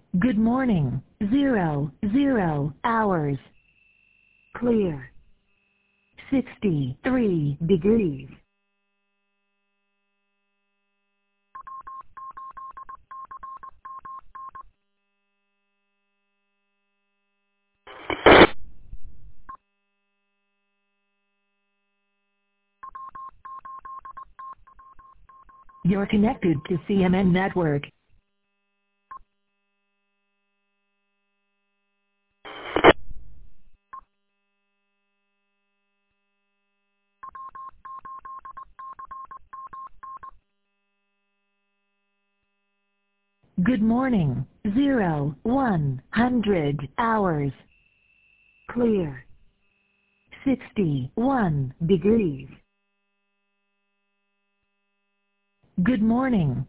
Good morning. 00 hours. Clear. 63 degrees. You're connected to CMN Network. Good morning. 100 hours. Clear. 61 degrees. Good morning.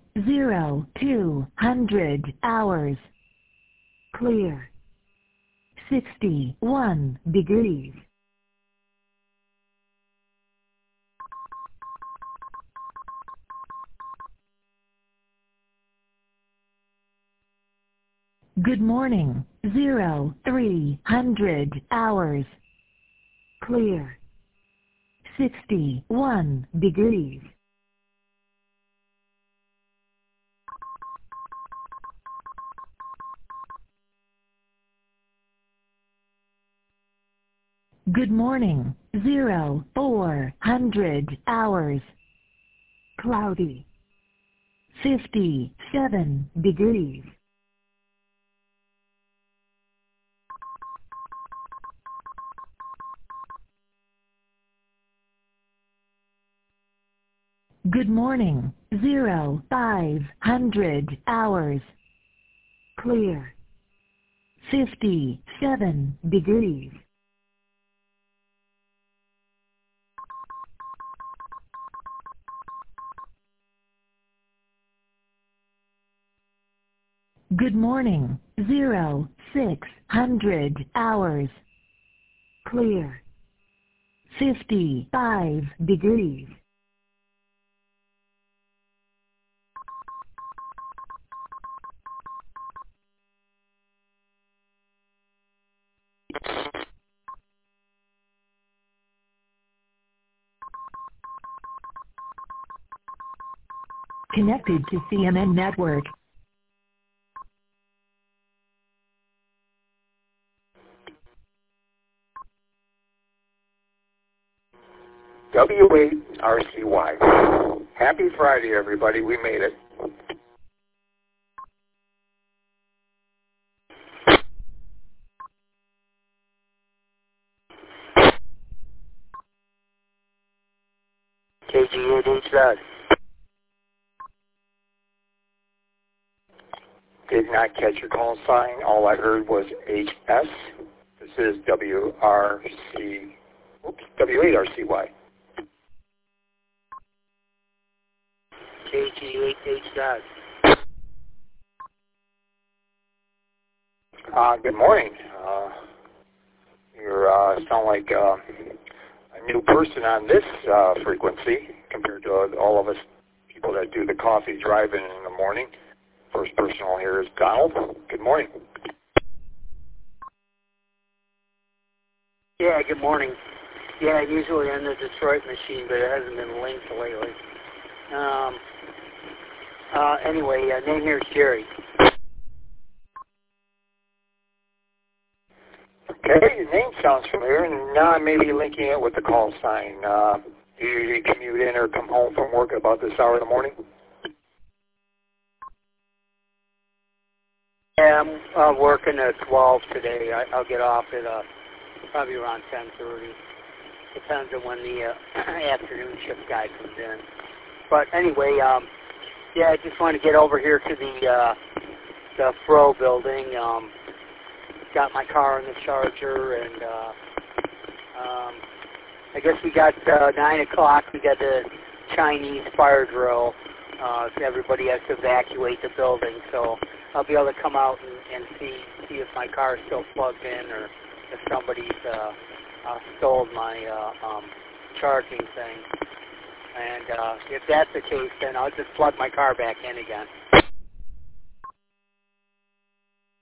200 hours. Clear. 61 degrees. Good morning. 300 hours. Clear. 61 degrees. Good morning. 400 hours. Cloudy. 57 degrees. Good morning. 500 hours. Clear. 57 degrees. Good morning. 600 hours. Clear. 55 degrees. Connected to CMN Network. W8RCY. Happy Friday, everybody. We made it. KG8HZ. Did not catch your call sign. All I heard was HS. This is W8RCY. KG8HZ. Good morning. You sound like a new person on this frequency compared to all of us people that do the coffee driving in the morning. First person I'll hear is Donald. Good morning. Yeah, good morning. Yeah, usually on the Detroit machine, but it hasn't been linked lately. Anyway, name here is Jerry. Okay, your name sounds familiar, and now I may be linking it with the call sign. Do you usually commute in or come home from work at about this hour in the morning? Yeah, I'm working at 12 today. I'll get off at probably around 10:30. Depends on when the afternoon shift guy comes in. But anyway, yeah, I just want to get over here to the Fro building. Got my car in the charger, and I guess we got 9 o'clock. We got the Chinese fire drill. So everybody has to evacuate the building. So I'll be able to come out and see if my car is still plugged in, or if somebody's stole my charging thing. And if that's the case, then I'll just plug my car back in again.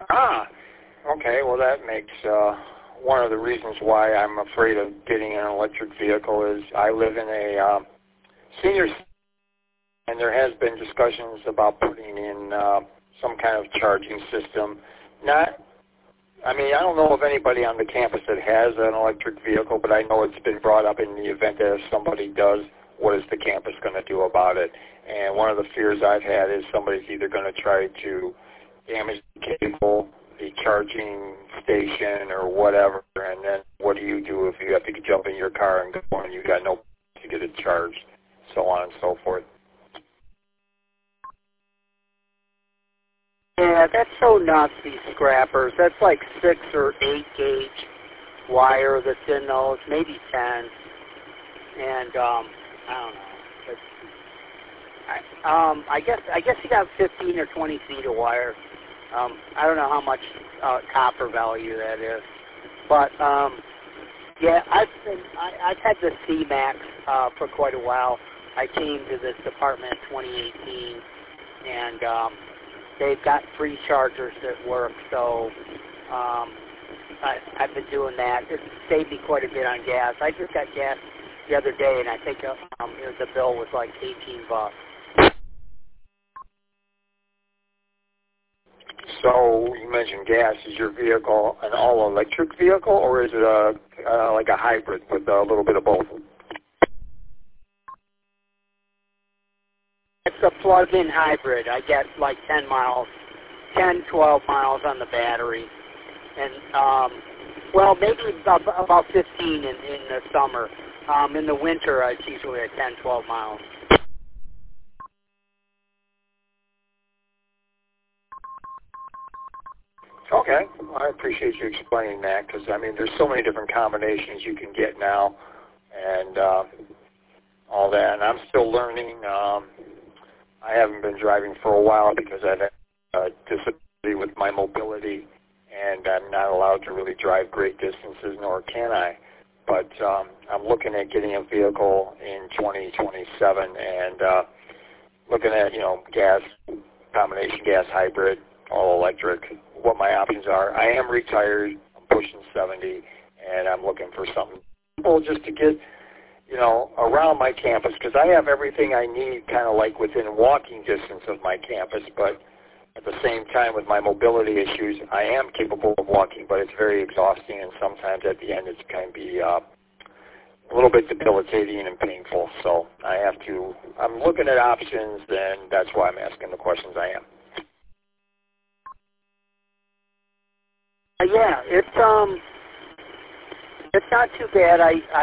Okay, well that makes one of the reasons why I'm afraid of getting an electric vehicle is I live in a senior, and there has been discussions about putting in some kind of charging system. I don't know of anybody on the campus that has an electric vehicle, but I know it's been brought up in the event that if somebody does, what is the campus going to do about it? And one of the fears I've had is somebody's either going to try to damage the cable, the charging station, or whatever, and then what do you do if you have to jump in your car and go and you got no place to get it charged, so on and so forth. Yeah, that's so nuts, these scrappers. That's like 6 or 8 gauge wire that's in those, maybe 10. And I don't know. I guess you got 15 or 20 feet of wire. I don't know how much copper value that is, but yeah, I've had the C-Max for quite a while. I came to this department in 2018, and they've got free chargers that work, so I've been doing that. It saved me quite a bit on gas. I just got gas the other day, and I think the bill was like $18. So you mentioned gas. Is your vehicle an all-electric vehicle, or is it like a hybrid with a little bit of both? It's a plug-in hybrid. I get like 10, 12 miles on the battery. And, well, maybe about 15 in the summer. In the winter, it's usually at 10, 12 miles. Okay, I appreciate you explaining that because, there's so many different combinations you can get now and all that. And I'm still learning. I haven't been driving for a while because I've had a disability with my mobility, and I'm not allowed to really drive great distances, nor can I. But I'm looking at getting a vehicle in 2027 and looking at, gas, combination gas hybrid, all electric, what my options are. I am retired. I'm pushing 70, and I'm looking for something simple just to get, around my campus because I have everything I need kind of like within walking distance of my campus, but at the same time with my mobility issues, I am capable of walking, but it's very exhausting, and sometimes at the end it can be a little bit debilitating and painful. So I'm looking at options, and that's why I'm asking the questions I am. Yeah, it's not too bad.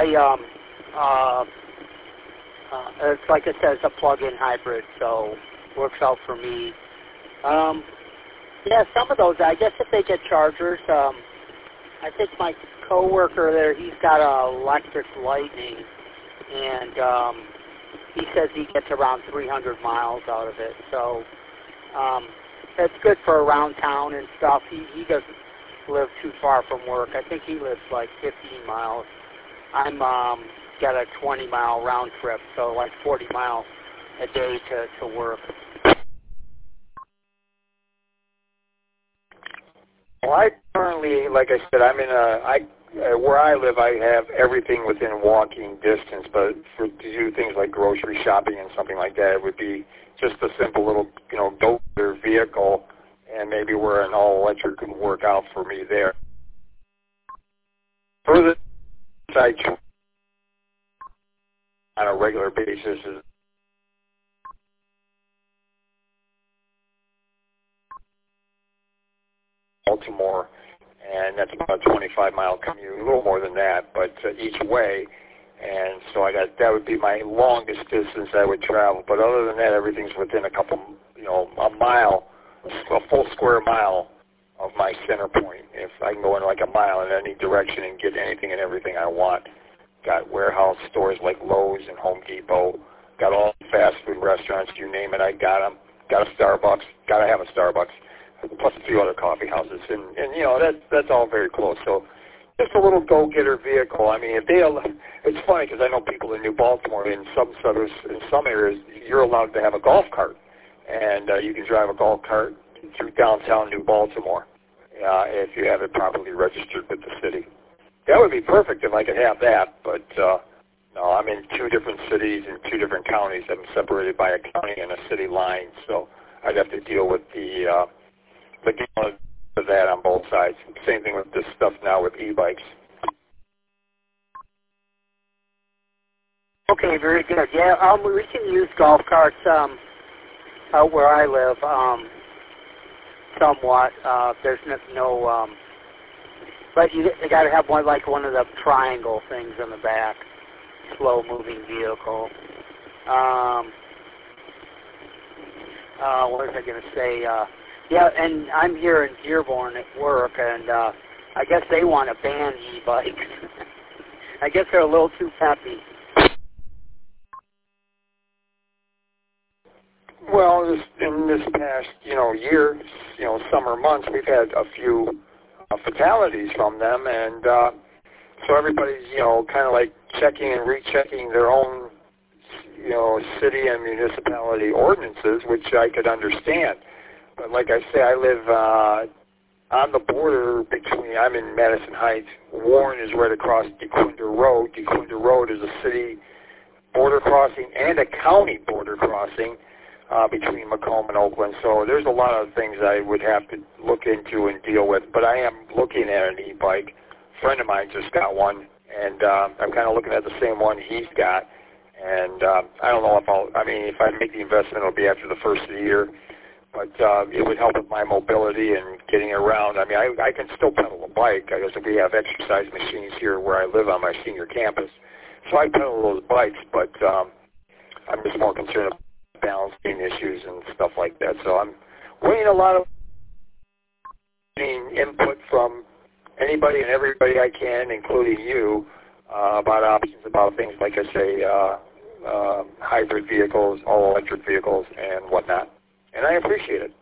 It's like I said, it's a plug-in hybrid, so works out for me. Yeah, some of those, I guess if they get chargers, I think my coworker there, he's got a electric Lightning, and he says he gets around 300 miles out of it. So that's good for around town and stuff. He doesn't live too far from work. I think he lives like 15 miles. I'm got a 20-mile round trip, so like 40 miles a day to work. Well, I currently, like I said, where I live, I have everything within walking distance, but to do things like grocery shopping and something like that, it would be just a simple little, go-getter vehicle, and maybe where an all-electric could work out for me there. Further, I on a regular basis is Baltimore, and that's about a 25-mile commute, a little more than that, but each way. And so that would be my longest distance I would travel. But other than that, everything's within a couple, a mile, a full square mile of my center point. If I can go in like a mile in any direction and get anything and everything I want. Got warehouse stores like Lowe's and Home Depot. Got all fast food restaurants, you name it, I got them. Got a Starbucks. Got to have a Starbucks. Plus a few other coffee houses. And that's all very close. So just a little go-getter vehicle. It's funny because I know people in New Baltimore, in some areas, you're allowed to have a golf cart. And you can drive a golf cart through downtown New Baltimore. if you have it properly registered with the city. That would be perfect if I could have that, but no, I'm in 2 different cities and 2 different counties. I'm separated by a county and a city line, so I'd have to deal with the legality of that on both sides. Same thing with this stuff now with e-bikes. Okay, very good. Yeah, we can use golf carts out where I live somewhat. There's no but you got to have one of the triangle things in the back, slow-moving vehicle. What was I going to say? Yeah, and I'm here in Dearborn at work, and I guess they want to ban e-bikes. I guess they're a little too peppy. Well, in this past, year, summer months, we've had a few fatalities from them, and so everybody's, kind of like checking and rechecking their own, city and municipality ordinances, which I could understand. But like I say, I live on the border between, I'm in Madison Heights. Warren is right across DeQuinder Road. DeQuinder Road is a city border crossing and a county border crossing between Macomb and Oakland. So there's a lot of things I would have to look into and deal with. But I am looking at an e-bike. A friend of mine just got one, and I'm kind of looking at the same one he's got. And I don't know if I make the investment, it'll be after the first of the year. But it would help with my mobility and getting around. I mean, I can still pedal a bike. I guess we have exercise machines here where I live on my senior campus. So I pedal those bikes, but I'm just more concerned about balancing issues and stuff like that. So I'm waiting a lot of input from anybody and everybody I can, including you, about options, about things like I say, hybrid vehicles, all-electric vehicles, and whatnot. And I appreciate it.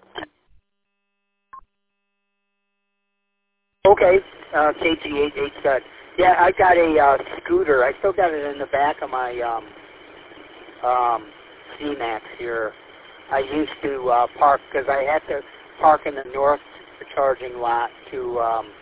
Okay, KG88 said, yeah, I got a scooter. I still got it in the back of my C-Max here. I used to park, because I had to park in the north charging lot to,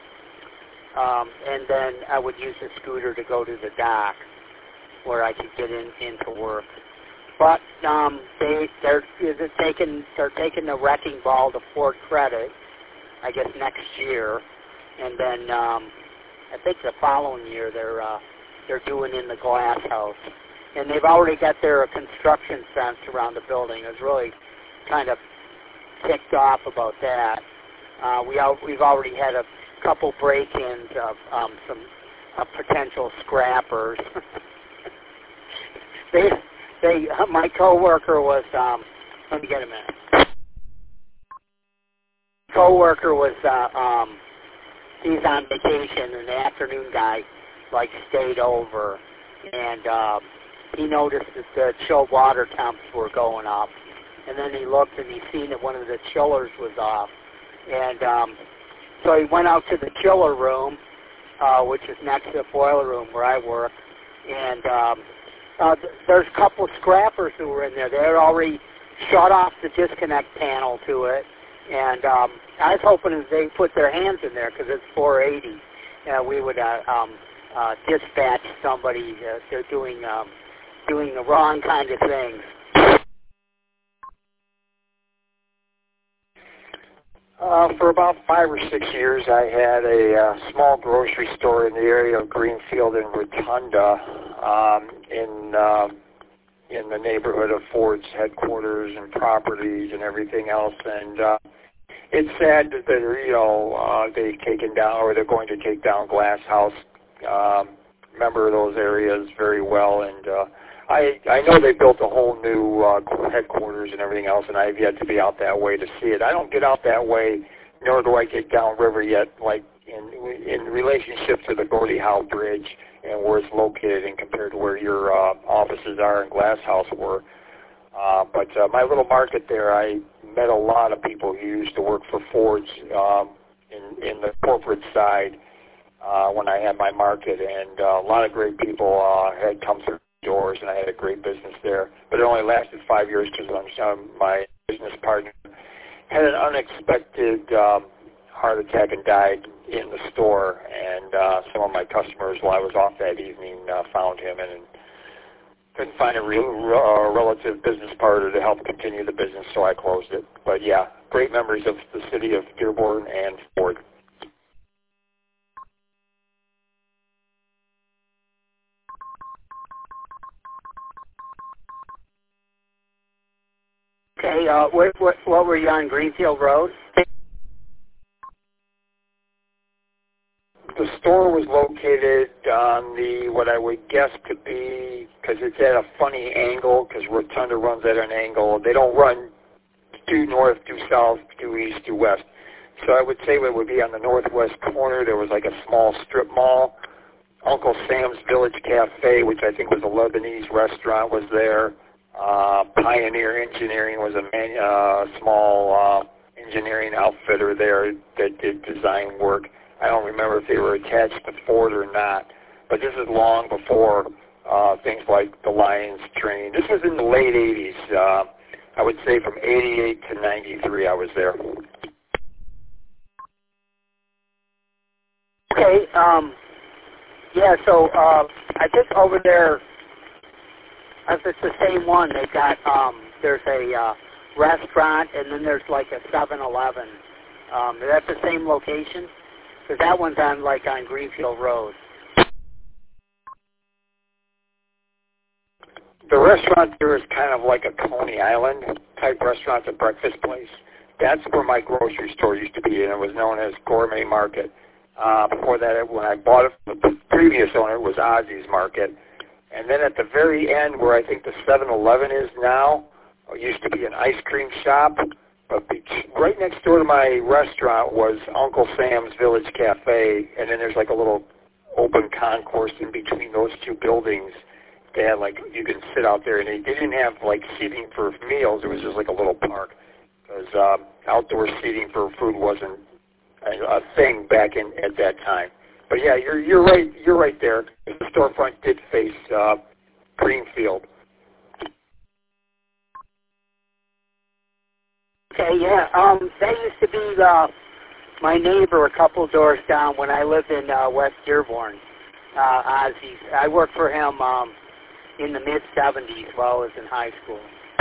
and then I would use the scooter to go to the dock where I could get into work. But they're taking the wrecking ball to Ford Credit, I guess next year, and then I think the following year they're doing in the glass house, and they've already got their construction fence around the building. I was really kind of ticked off about that. We've already had a couple break-ins of some potential scrappers. My coworker was, let me get a minute. Coworker was, he's on vacation, and the afternoon guy, stayed over, and he noticed that the chill water temps were going up, and then he looked and he seen that one of the chillers was off, and so he went out to the chiller room, which is next to the boiler room where I work, and there's a couple of scrappers who were in there. They had already shut off the disconnect panel to it, and I was hoping that they put their hands in there because it's 480. We would dispatch somebody doing the wrong kind of things. For about 5 or 6 years, I had a small grocery store in the area of Greenfield and Rotunda, in the neighborhood of Ford's headquarters and properties and everything else. And it's sad that they've taken down, or they're going to take down Glass House. Remember those areas very well, and I know they built a whole new headquarters and everything else, and I've yet to be out that way to see it. I don't get out that way, nor do I get downriver yet, like in relationship to the Gordie Howe Bridge and where it's located and compared to where your offices are in Glass House were. But my little market there, I met a lot of people who used to work for Ford's in the corporate side when I had my market, and a lot of great people had come through doors, and I had a great business there. But it only lasted 5 years because my business partner had an unexpected heart attack and died in the store. And some of my customers, while I was off that evening, found him and couldn't find a relative business partner to help continue the business, so I closed it. But yeah, great memories of the city of Dearborn and Ford. Okay, what were you on Greenfield Road? The store was located on the, what I would guess to be, because it's at a funny angle, because Rotunda runs at an angle. They don't run due north, due south, due east, due west. So I would say it would be on the northwest corner. There was like a small strip mall. Uncle Sam's Village Cafe, which I think was a Lebanese restaurant, was there. Pioneer Engineering was a small engineering outfitter there that did design work. I don't remember if they were attached to Ford or not, but this is long before things like the Lions train. This was in the late 80s. I would say from 88 to 93 I was there. Okay, yeah, so I think over there, if it's the same one, they got, there's a restaurant and then there's like a 7-Eleven. Is that the same location? Because that one's on Greenfield Road. The restaurant there is kind of like a Coney Island type restaurant, a breakfast place. That's where my grocery store used to be, and it was known as Gourmet Market. Before that, when I bought it from the previous owner, it was Ozzy's Market. And then at the very end, where I think the 7-Eleven is now, it used to be an ice cream shop. But right next door to my restaurant was Uncle Sam's Village Cafe, and then there's like a little open concourse in between those two buildings. They had you can sit out there, and they didn't have seating for meals. It was just like a little park, because outdoor seating for food wasn't a thing back at that time. But yeah, you're right. You're right there. The storefront did face Greenfield. Okay, yeah. That used to be my neighbor a couple doors down when I lived in West Dearborn. Ozzy's. I worked for him in the mid-'70s while I was in high school.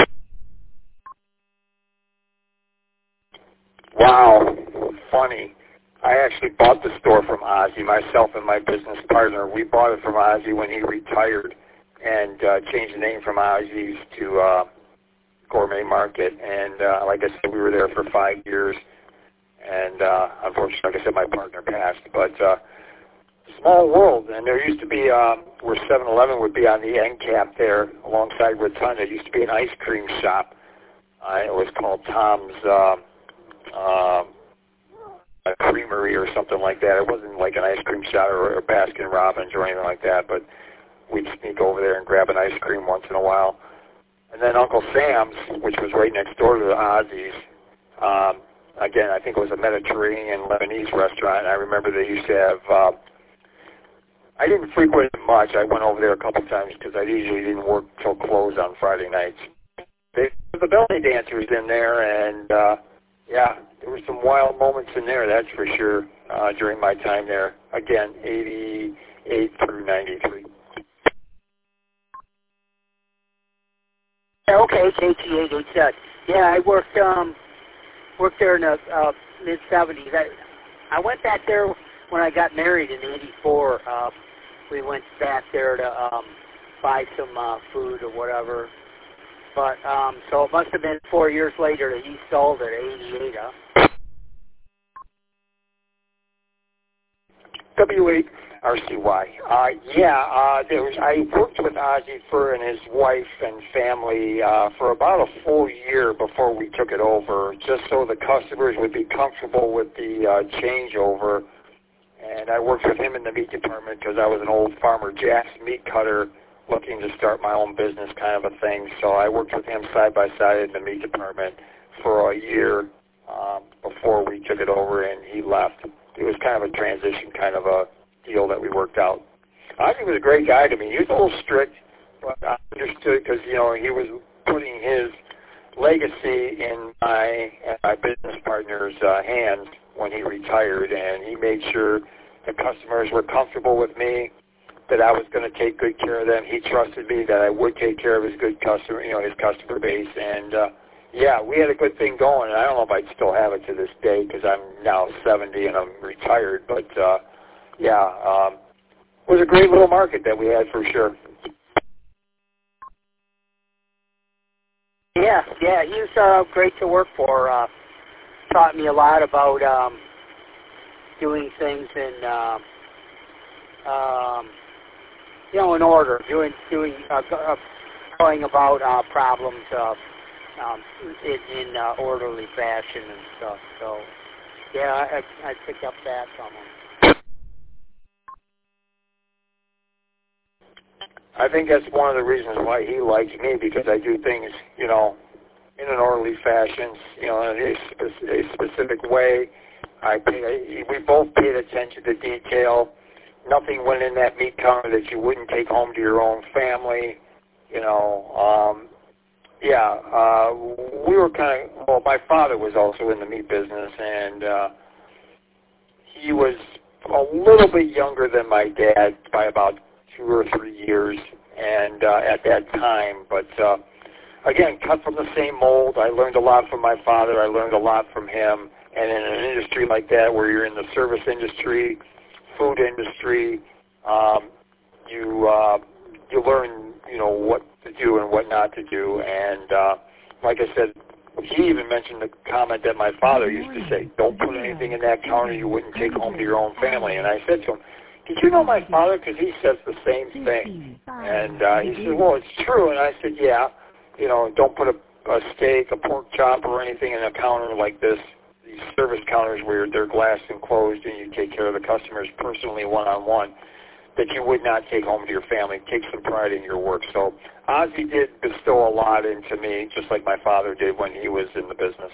Wow, funny. I actually bought the store from Ozzy, myself and my business partner. We bought it from Ozzy when he retired and changed the name from Ozzy's to Gourmet Market. And like I said, we were there for 5 years. And unfortunately, like I said, my partner passed. But small world. And there used to be, where 7-Eleven would be on the end cap there alongside Rotunda, there used to be an ice cream shop. It was called Tom's a creamery or something like that. It wasn't like an ice cream shop or Baskin Robbins or anything like that, but we'd sneak over there and grab an ice cream once in a while. And then Uncle Sam's, which was right next door to the Ozzy's, again, I think it was a Mediterranean Lebanese restaurant. And I remember they used to have, I didn't frequent it much. I went over there a couple times because I usually didn't work till close on Friday nights. They had the belly dancers in there, and yeah, there were some wild moments in there, that's for sure, during my time there. Again, 88 through 93. Okay, KT887. Yeah, I worked there in the mid-'70s. I went back there when I got married in '84. We went back there to buy some food or whatever. But, so it must have been 4 years later that he sold it, 88, huh? W8RCY. I worked with Ozzy and his wife and family for about a full year before we took it over, just so the customers would be comfortable with the changeover. And I worked with him in the meat department because I was an old Farmer Jack's meat cutter looking to start my own business kind of a thing. So I worked with him side by side in the meat department for a year before we took it over and he left. It was kind of a transition kind of a deal that we worked out. Ozzy was a great guy to me. He was a little strict, but I understood because, he was putting his legacy in my business partner's hands when he retired, and he made sure the customers were comfortable with me, that I was going to take good care of them. He trusted me that I would take care of his good customer, his customer base, and yeah, we had a good thing going. And I don't know if I'd still have it to this day because I'm now 70 and I'm retired, but yeah, it was a great little market that we had for sure. Yeah, he was great to work for. Taught me a lot about doing things in in order, going about problems in orderly fashion and stuff. So, yeah, I picked up that from him. I think that's one of the reasons why he likes me, because I do things, in an orderly fashion, in a specific way. We both paid attention to detail. Nothing went in that meat counter that you wouldn't take home to your own family. We were my father was also in the meat business, and he was a little bit younger than my dad by about 2 or 3 years, and at that time, but again, cut from the same mold. I learned a lot from my father. I learned a lot from him, and in an industry like that, where you're in the service industry, food industry, you learn, what to do and what not to do. And like I said, he even mentioned the comment that my father used to say, don't put anything in that counter you wouldn't take home to your own family. And I said to him, did you know my father? Because he says the same thing. And he said, well, it's true. And I said, yeah, don't put a steak, a pork chop, or anything in a counter like this. These service counters where they're glass enclosed and you take care of the customers personally one-on-one, that you would not take home to your family. Take some pride in your work. So Ozzie did bestow a lot into me, just like my father did when he was in the business.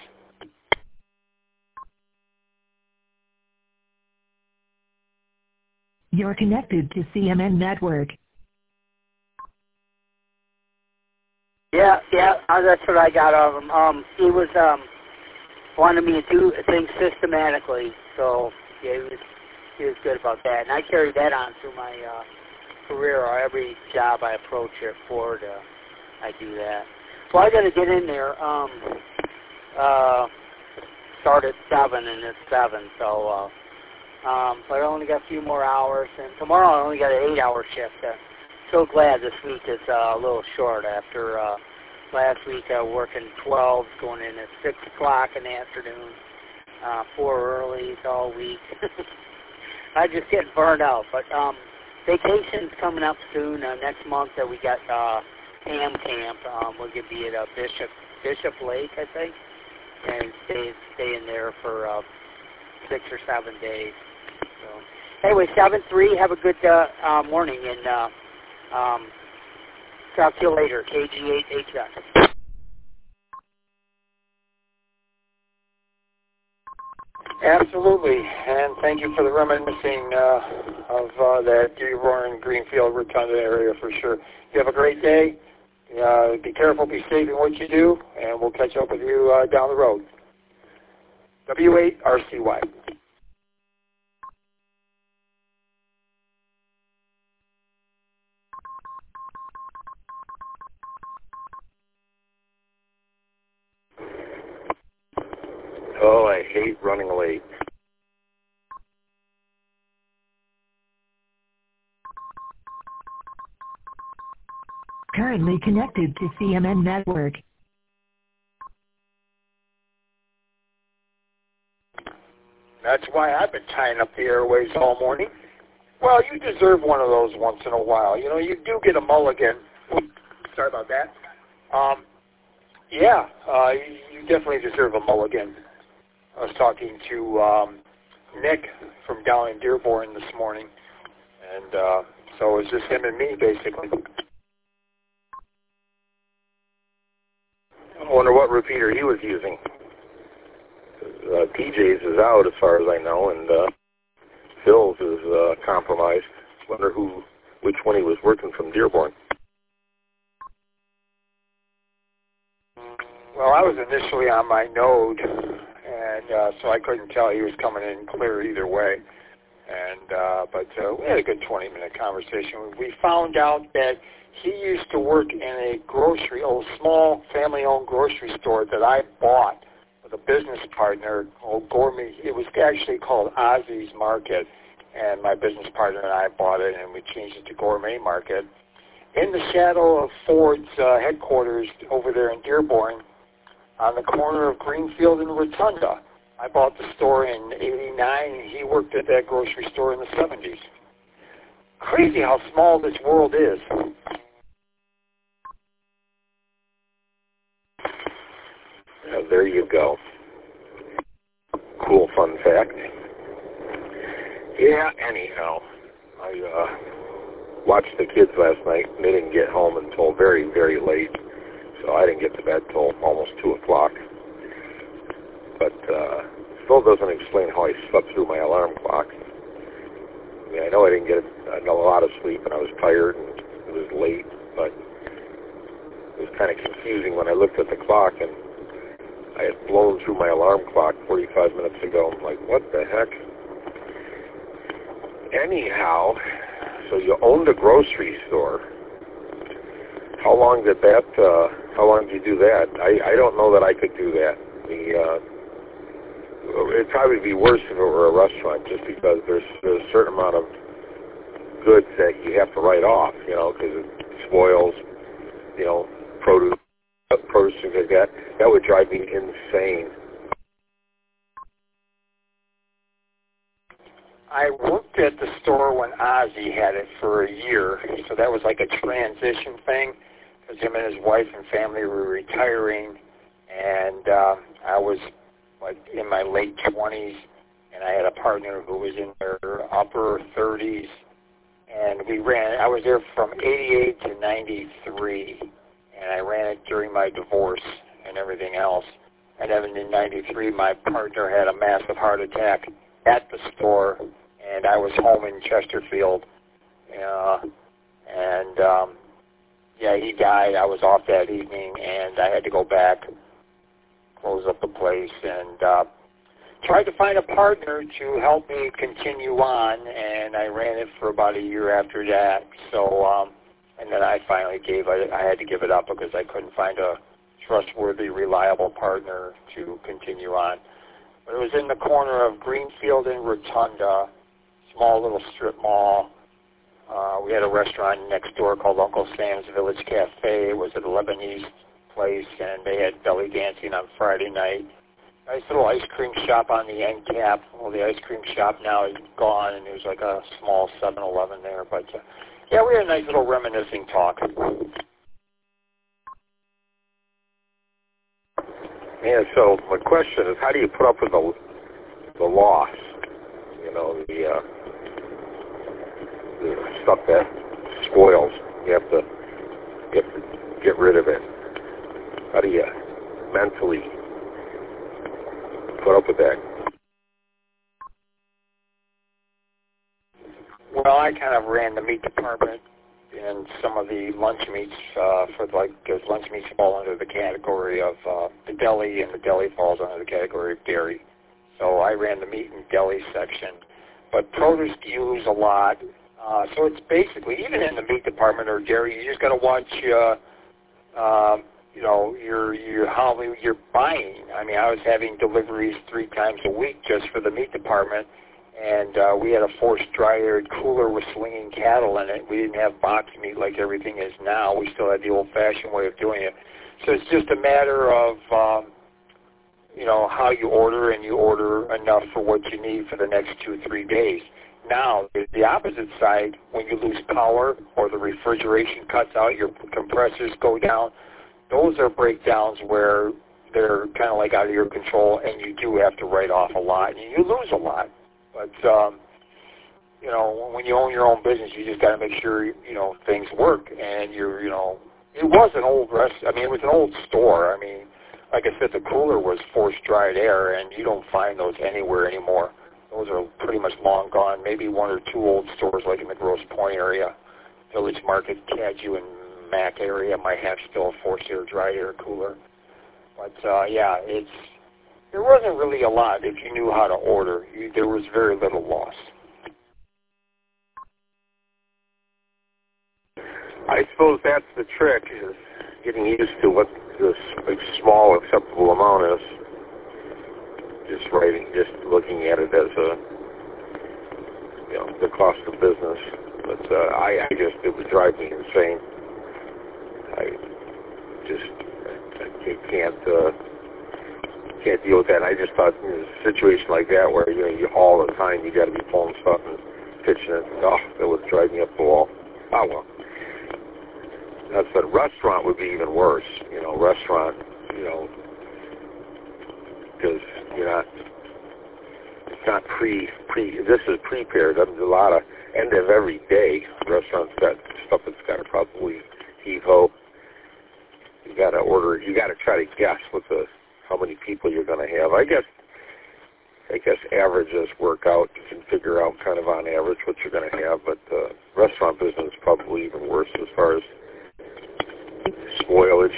You're connected to CMN Network. Yeah, that's what I got out of him. He was wanted me to do things systematically, so yeah, he was good about that, and I carried that on through my career. Or every job I approach at Ford, I do that. So I got to get in there. Start at 7, and it's 7, so but I only got a few more hours, and tomorrow I only got an 8-hour shift. So glad this week is a little short after last week working 12, going in at 6 o'clock in the afternoon, 4 earlies all week. I just getting burned out. But vacation's coming up soon. Next month we got Ham Camp. We're going to be at Bishop Lake, I think, and staying there for 6 or 7 days. So anyway, 7-3. Have a good morning, and talk to you later. KG8 HX. Absolutely, and thank you for the reminiscing of that Dearborn, Greenfield, Rotunda area for sure. You have a great day. Be careful, be safe in what you do, and we'll catch up with you down the road. W8RCY. Oh, I hate running late. Currently connected to CMN Network. That's why I've been tying up the airways all morning. Well, you deserve one of those once in a while. You do get a mulligan. Sorry about that. You definitely deserve a mulligan. I was talking to Nick from down in Dearborn this morning, and so it was just him and me, basically. I wonder what repeater he was using. TJ's is out as far as I know, and Phil's is compromised. Wonder which one he was working from Dearborn. Well, I was initially on my Node, and and so I couldn't tell he was coming in clear either way. And but we had a good 20-minute conversation. We found out that he used to work in a small family-owned grocery store that I bought with a business partner called Gourmet. It was actually called Ozzy's Market, and my business partner and I bought it, and we changed it to Gourmet Market. In the shadow of Ford's headquarters over there in Dearborn, on the corner of Greenfield and Rotunda. I bought the store in '89, and he worked at that grocery store in the '70s. Crazy how small this world is. There you go. Cool fun fact. Yeah, anyhow, I watched the kids last night, and they didn't get home until very, very late, so I didn't get to bed till almost 2 o'clock. But still doesn't explain how I slept through my alarm clock. I mean, I know I didn't get a lot of sleep, and I was tired, and it was late, but it was kind of confusing when I looked at the clock, and I had blown through my alarm clock 45 minutes ago. I'm like, what the heck? Anyhow, so you owned a grocery store. How long did you do that? I don't know that I could do that. It'd probably be worse if it were a restaurant, just because there's a certain amount of goods that you have to write off, because it spoils, produce, things like that. That would drive me insane. I worked at the store when Ozzy had it for a year, so that was like a transition thing, because him and his wife and family were retiring, and I was like in my late 20s, and I had a partner who was in their upper 30s, and I was there from 88 to 93, and I ran it during my divorce and everything else. And then in 93, my partner had a massive heart attack at the store, and I was home in Chesterfield, he died. I was off that evening, and I had to go back, close up the place, and tried to find a partner to help me continue on, and I ran it for about a year after that. So, and then I finally I had to give it up because I couldn't find a trustworthy, reliable partner to continue on. But it was in the corner of Greenfield and Rotunda, small little strip mall. We had a restaurant next door called Uncle Sam's Village Cafe. It was a Lebanese place, and they had belly dancing on Friday night. Nice little ice cream shop on the end cap. Well, the ice cream shop now is gone, and there's like a small 7-Eleven there. But, yeah, we had a nice little reminiscing talk. Yeah, so my question is, how do you put up with the loss? The stuff that spoils. You have to get rid of it. How do you mentally put up with that? Well, I kind of ran the meat department and some of the lunch meats because lunch meats fall under the category of the deli, and the deli falls under the category of dairy. So I ran the meat and deli section. But produce skews a lot. So it's basically, even in the meat department or dairy, you just got to watch, how you're buying. I mean, I was having deliveries 3 times a week just for the meat department, and we had a forced dry-aired cooler with swinging cattle in it. We didn't have box meat like everything is now. We still had the old-fashioned way of doing it. So it's just a matter of, how you order, and you order enough for what you need for the next 2-3 days. Now, the opposite side, when you lose power or the refrigeration cuts out, your compressors go down, those are breakdowns where they're kind of like out of your control, and you do have to write off a lot, and you lose a lot. But, when you own your own business, you just got to make sure, things work, and it was an old it was an old store. I mean, like I said, the cooler was forced dried air, and you don't find those anywhere anymore. Those are pretty much long gone. Maybe 1 or 2 old stores like in the Grosse Pointe area, Village Market, Cadieux, and Mac area might have still a forced air, dry air cooler. But, there wasn't really a lot if you knew how to order. There was very little loss. I suppose that's the trick, is getting used to what the small acceptable amount is. Just looking at it as the cost of business. But it would drive me insane. I can't deal with that. And I just thought in a situation like that where you all the time you got to be pulling stuff and pitching it. That would drive me up the wall. Oh well. That's what restaurant would be even worse. Restaurant, because it's not this is prepared. There's a lot of end of every day. Restaurants got stuff that's got to probably heave-ho. You got to order. You got to try to guess how many people you're going to have. I guess averages work out. You can figure out kind of on average what you're going to have. But restaurant business is probably even worse as far as spoilage.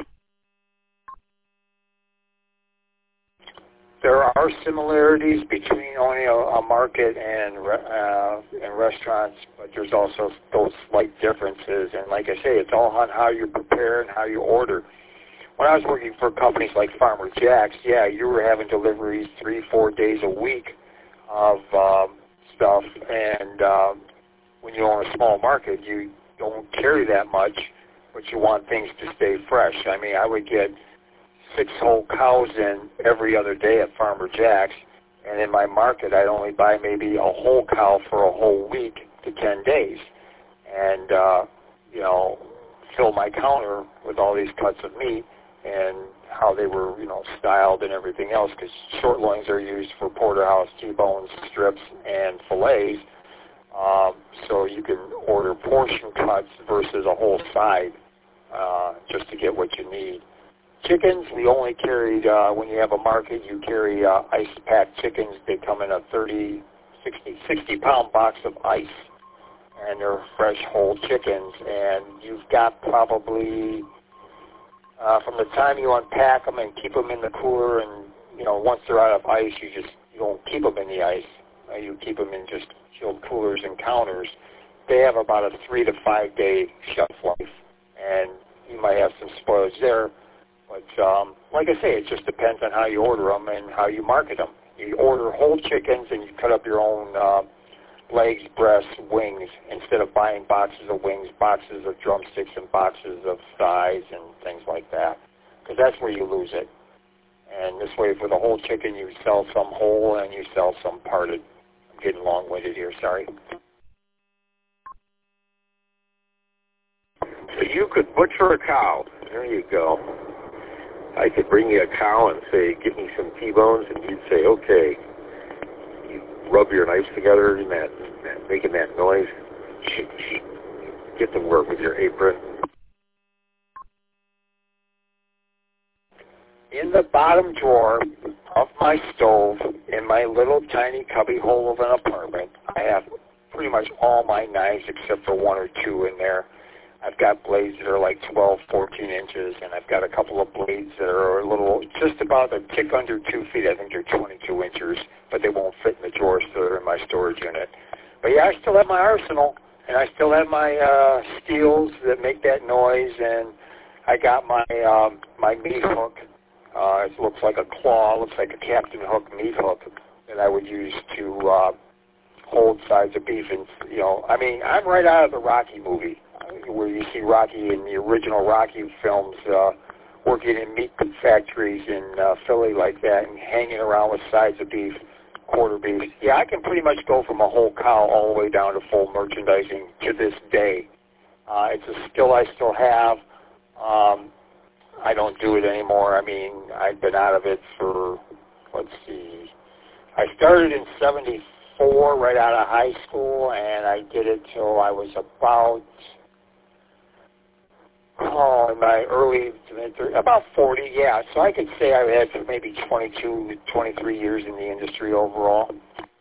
There are similarities between owning a market and restaurants, but there's also those slight differences. And like I say, it's all on how you prepare and how you order. When I was working for companies like Farmer Jack's, you were having deliveries 3-4 days a week of stuff. And when you own a small market, you don't carry that much, but you want things to stay fresh. I mean, I would get 6 whole cows in every other day at Farmer Jack's, and in my market I'd only buy maybe a whole cow for a whole week to 10 days, and fill my counter with all these cuts of meat and how they were styled and everything else, because short loins are used for porterhouse, T-bones, strips, and fillets, so you can order portion cuts versus a whole side just to get what you need. Chickens, we only carried, when you have a market, you carry ice-packed chickens. They come in a 60-pound box of ice, and they're fresh, whole chickens. And you've got probably, from the time you unpack them and keep them in the cooler, and, once they're out of ice, you don't keep them in the ice. You keep them in just chilled coolers and counters. They have about a 3 to 5 day shelf life, and you might have some spoilage there. But like I say, it just depends on how you order them and how you market them. You order whole chickens and you cut up your own legs, breasts, wings, instead of buying boxes of wings, boxes of drumsticks, and boxes of thighs and things like that, because that's where you lose it. And this way, for the whole chicken, you sell some whole and you sell some parted. I'm getting long-winded here, sorry. So you could butcher a cow. There you go. I could bring you a cow and say, give me some T-bones, and you'd say, okay. You rub your knives together and making that noise. Get to work with your apron. In the bottom drawer of my stove, in my little tiny cubby hole of an apartment, I have pretty much all my knives except for 1 or 2 in there. I've got blades that are like 12, 14 inches, and I've got a couple of blades that are a little, just about a tick under 2 feet. I think they're 22 inches, but they won't fit in the drawers, so they're in my storage unit. But yeah, I still have my arsenal, and I still have my steels that make that noise, and I got my my meat hook. It looks like a claw, looks like a Captain Hook meat hook that I would use to hold sides of beef. And I mean, I'm right out of the Rocky movie, where you see Rocky in the original Rocky films working in meat factories in Philly like that and hanging around with sides of beef, quarter beef. Yeah, I can pretty much go from a whole cow all the way down to full merchandising to this day. It's a skill I still have. I don't do it anymore. I mean, I've been out of it for, let's see, I started in 74 right out of high school, and I did it till I was about, in my early, about 40, yeah. So I could say I had maybe 22, 23 years in the industry overall.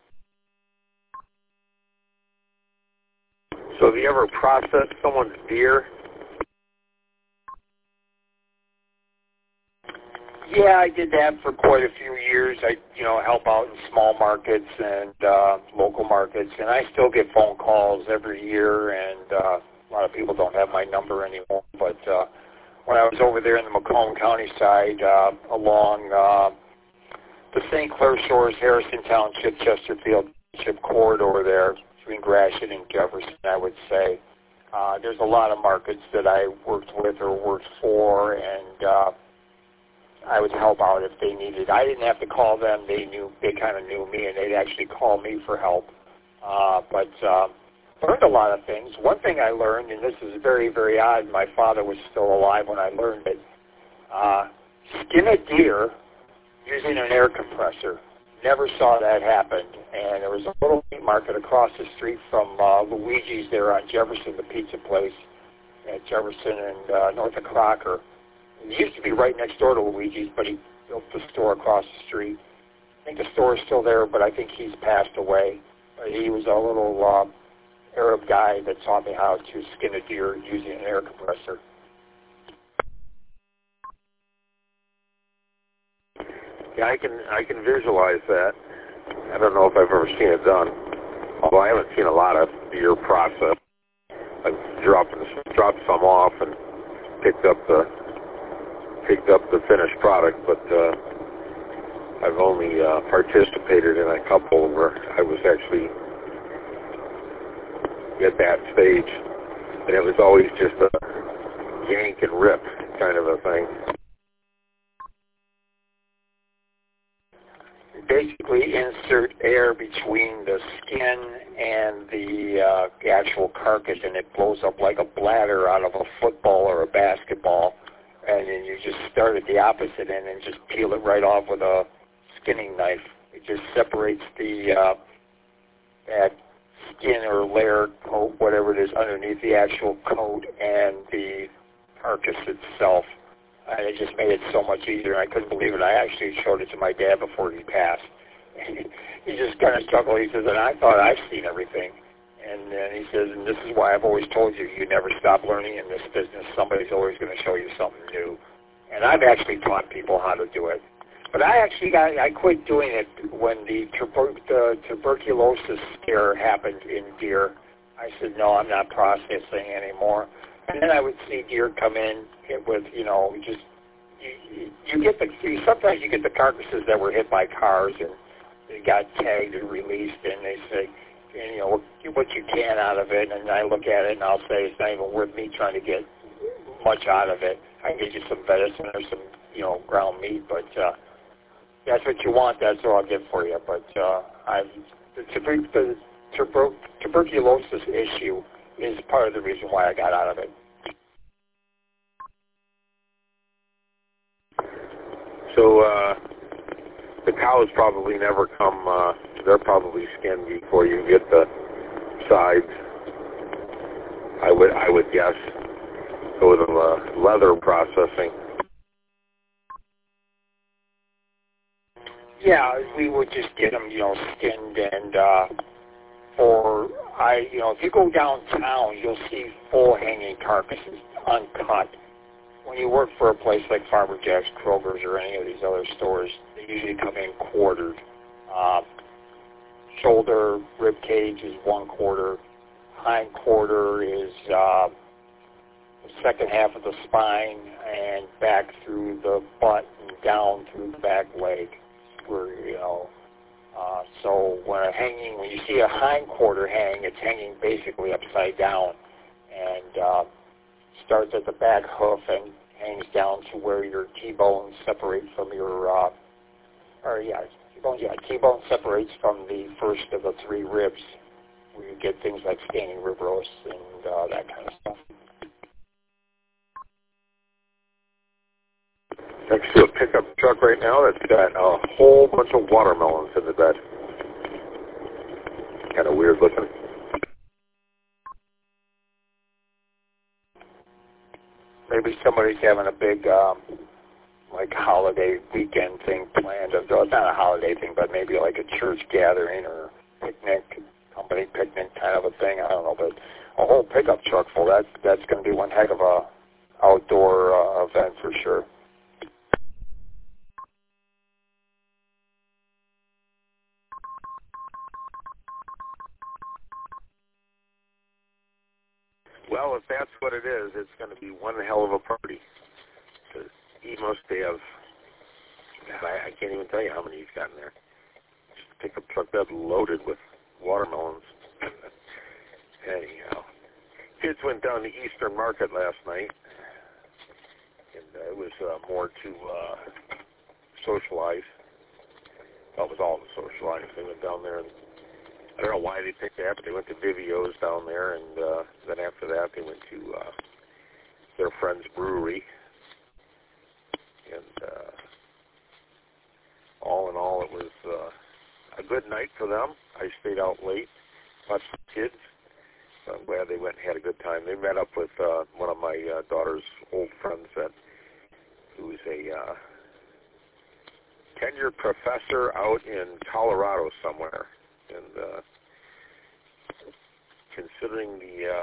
So have you ever processed someone's deer? Yeah, I did that for quite a few years. I, help out in small markets and local markets, and I still get phone calls every year, and a lot of people don't have my number anymore. But when I was over there in the Macomb County side, along the St. Clair Shores, Harrison Township, Chesterfield Township corridor there, between Gratiot and Jefferson, I would say, there's a lot of markets that I worked with or worked for, and I would help out if they needed. I didn't have to call them. They kind of knew me, and they'd actually call me for help. But learned a lot of things. One thing I learned, and this is very, very odd, my father was still alive when I learned it, skin a deer using an air compressor. Never saw that happen. And there was a little meat market across the street from Luigi's there on Jefferson, the pizza place at Jefferson and north of Crocker. It used to be right next door to Luigi's, but he built the store across the street. I think the store is still there, but I think he's passed away. But he was a little Arab guy that taught me how to skin a deer using an air compressor. Yeah, I can visualize that. I don't know if I've ever seen it done, although I haven't seen a lot of deer process. I've dropped some off and picked up the finished product, but I've only participated in a couple where I was actually at that stage, and it was always just a yank and rip kind of a thing. Basically insert air between the skin and the actual carcass, and it blows up like a bladder out of a football or a basketball. And then you just start at the opposite end and just peel it right off with a skinning knife. It just separates that skin or layer coat, whatever it is, underneath the actual coat and the carcass itself. And it just made it so much easier. I couldn't believe it. I actually showed it to my dad before he passed. He just kind of chuckled. He says, and I thought I've seen everything. And then he says, and this is why I've always told you, you never stop learning in this business. Somebody's always going to show you something new. And I've actually taught people how to do it. But I quit doing it when the tuberculosis scare happened in deer. I said, no, I'm not processing anymore. And then I would see deer come in with, just, sometimes you get the carcasses that were hit by cars and they got tagged and released, and they say, what you can out of it, and I look at it and I'll say it's not even worth me trying to get much out of it. I can get you some venison or some, ground meat, but that's what you want, that's all I'll get for you. But the tuberculosis issue is part of the reason why I got out of it. So the cows probably never come, they're probably skinned before you get the sides. I would guess go to the leather processing. Yeah, we would just get them, skinned, and if you go downtown, you'll see full hanging carcasses, uncut. When you work for a place like Farmer Jack's, Kroger's, or any of these other stores, they usually come in quartered. Shoulder, rib cage is 1/4. Hind quarter is the second half of the spine, and back through the butt and down through the back leg. So when you see a hind quarter hang, it's hanging basically upside down, and starts at the back hoof and hangs down to where your T-bone separates from your, T-bone separates from the first of the 3 ribs, where you get things like standing rib roasts and that kind of stuff. Next to a pickup truck right now that's got a whole bunch of watermelons in the bed. Kind of weird looking. Maybe somebody's having a big, holiday weekend thing planned. It's not a holiday thing, but maybe like a church gathering or picnic, company picnic kind of a thing. I don't know, but a whole pickup truck full, that's going to be one heck of a outdoor event for sure. Well, if that's what it is, it's going to be one hell of a party. Because he must have, I can't even tell you how many he's got in there. Just a pickup truck that's loaded with watermelons. Anyhow, kids went down to Eastern Market last night, and it was more to socialize. Well, it was all to socialize. They went down there, and I don't know why they picked that, but they went to Vivio's down there, and then after that they went to their friend's brewery. And all in all, it was a good night for them. I stayed out late, watched the kids. So I'm glad they went and had a good time. They met up with one of my daughter's old friends who's a tenured professor out in Colorado somewhere. And considering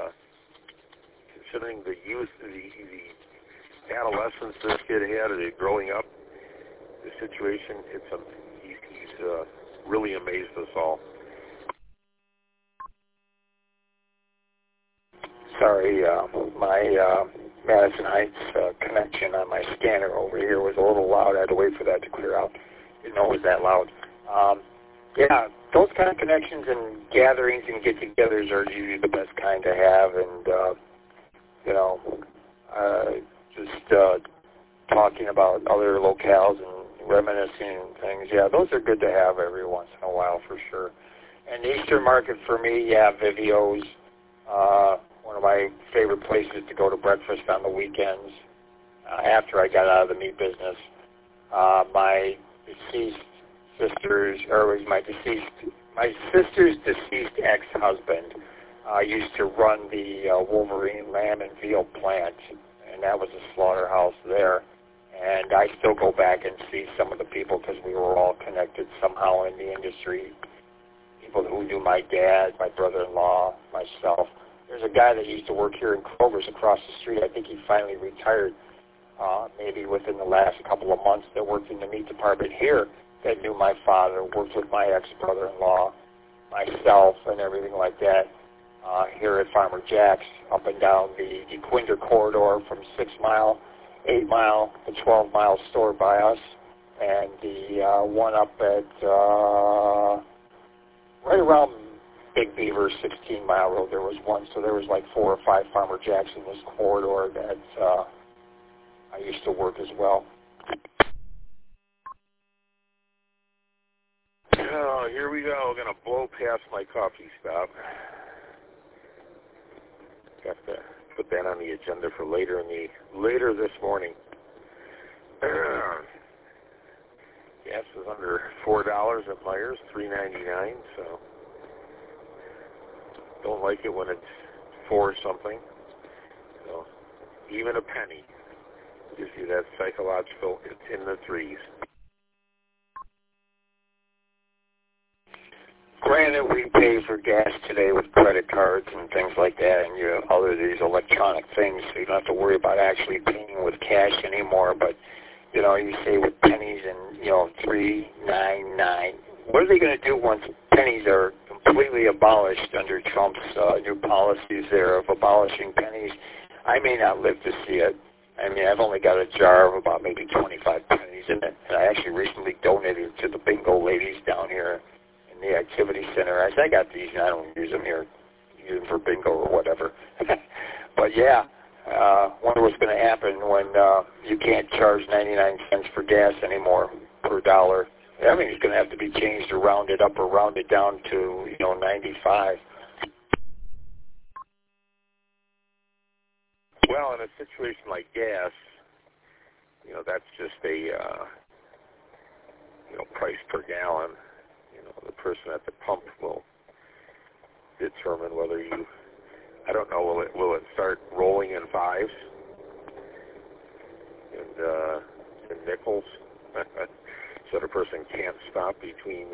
the youth, the adolescence this kid had, growing up, the situation, he's really amazed us all. Sorry, my Madison Heights connection on my scanner over here was a little loud. I had to wait for that to clear out. Didn't know it was that loud. Yeah, those kind of connections and gatherings and get-togethers are usually the best kind to have. And, just talking about other locales and reminiscing and things, yeah, those are good to have every once in a while for sure. And the Eastern Market for me, yeah, Vivio's. One of my favorite places to go to breakfast on the weekends after I got out of the meat business. My sister's deceased ex-husband used to run the Wolverine Lamb and Veal plant, and that was a slaughterhouse there. And I still go back and see some of the people because we were all connected somehow in the industry. People who knew my dad, my brother-in-law, myself. There's a guy that used to work here in Kroger's across the street. I think he finally retired maybe within the last couple of months that worked in the meat department here that knew my father, worked with my ex-brother-in-law, myself, and everything like that here at Farmer Jack's up and down the Dequindre corridor from 6 Mile, 8 Mile, the 12 Mile store by us, and the one up at right around Big Beaver, 16 Mile Road, there was one. So there was like 4 or 5 Farmer Jacks in this corridor that I used to work as well. Oh, here we go. I'm going to blow past my coffee stop. Got to put that on the agenda for later this morning. Gas is under $4 at Myers, $3.99. So don't like it when it's 4 something. So even a penny gives you that psychological. It's in the 3s. Granted, we pay for gas today with credit cards and things like that, and other these electronic things, so you don't have to worry about actually paying with cash anymore. But you say with pennies and $3.99. What are they going to do once pennies are completely abolished under Trump's new policies there of abolishing pennies? I may not live to see it. I mean, I've only got a jar of about maybe 25 pennies in it, and I actually recently donated to the bingo ladies down here in the activity center. I got these, and I don't use them here, use them for bingo or whatever. But yeah, wonder what's going to happen when you can't charge 99 cents for gas anymore per dollar. I mean, it's going to have to be changed or rounded up or rounded down to 95. Well, in a situation like gas, that's just a price per gallon. The person at the pump will determine whether you. I don't know. Will it start rolling in 5s and nickels, so the person can't stop between?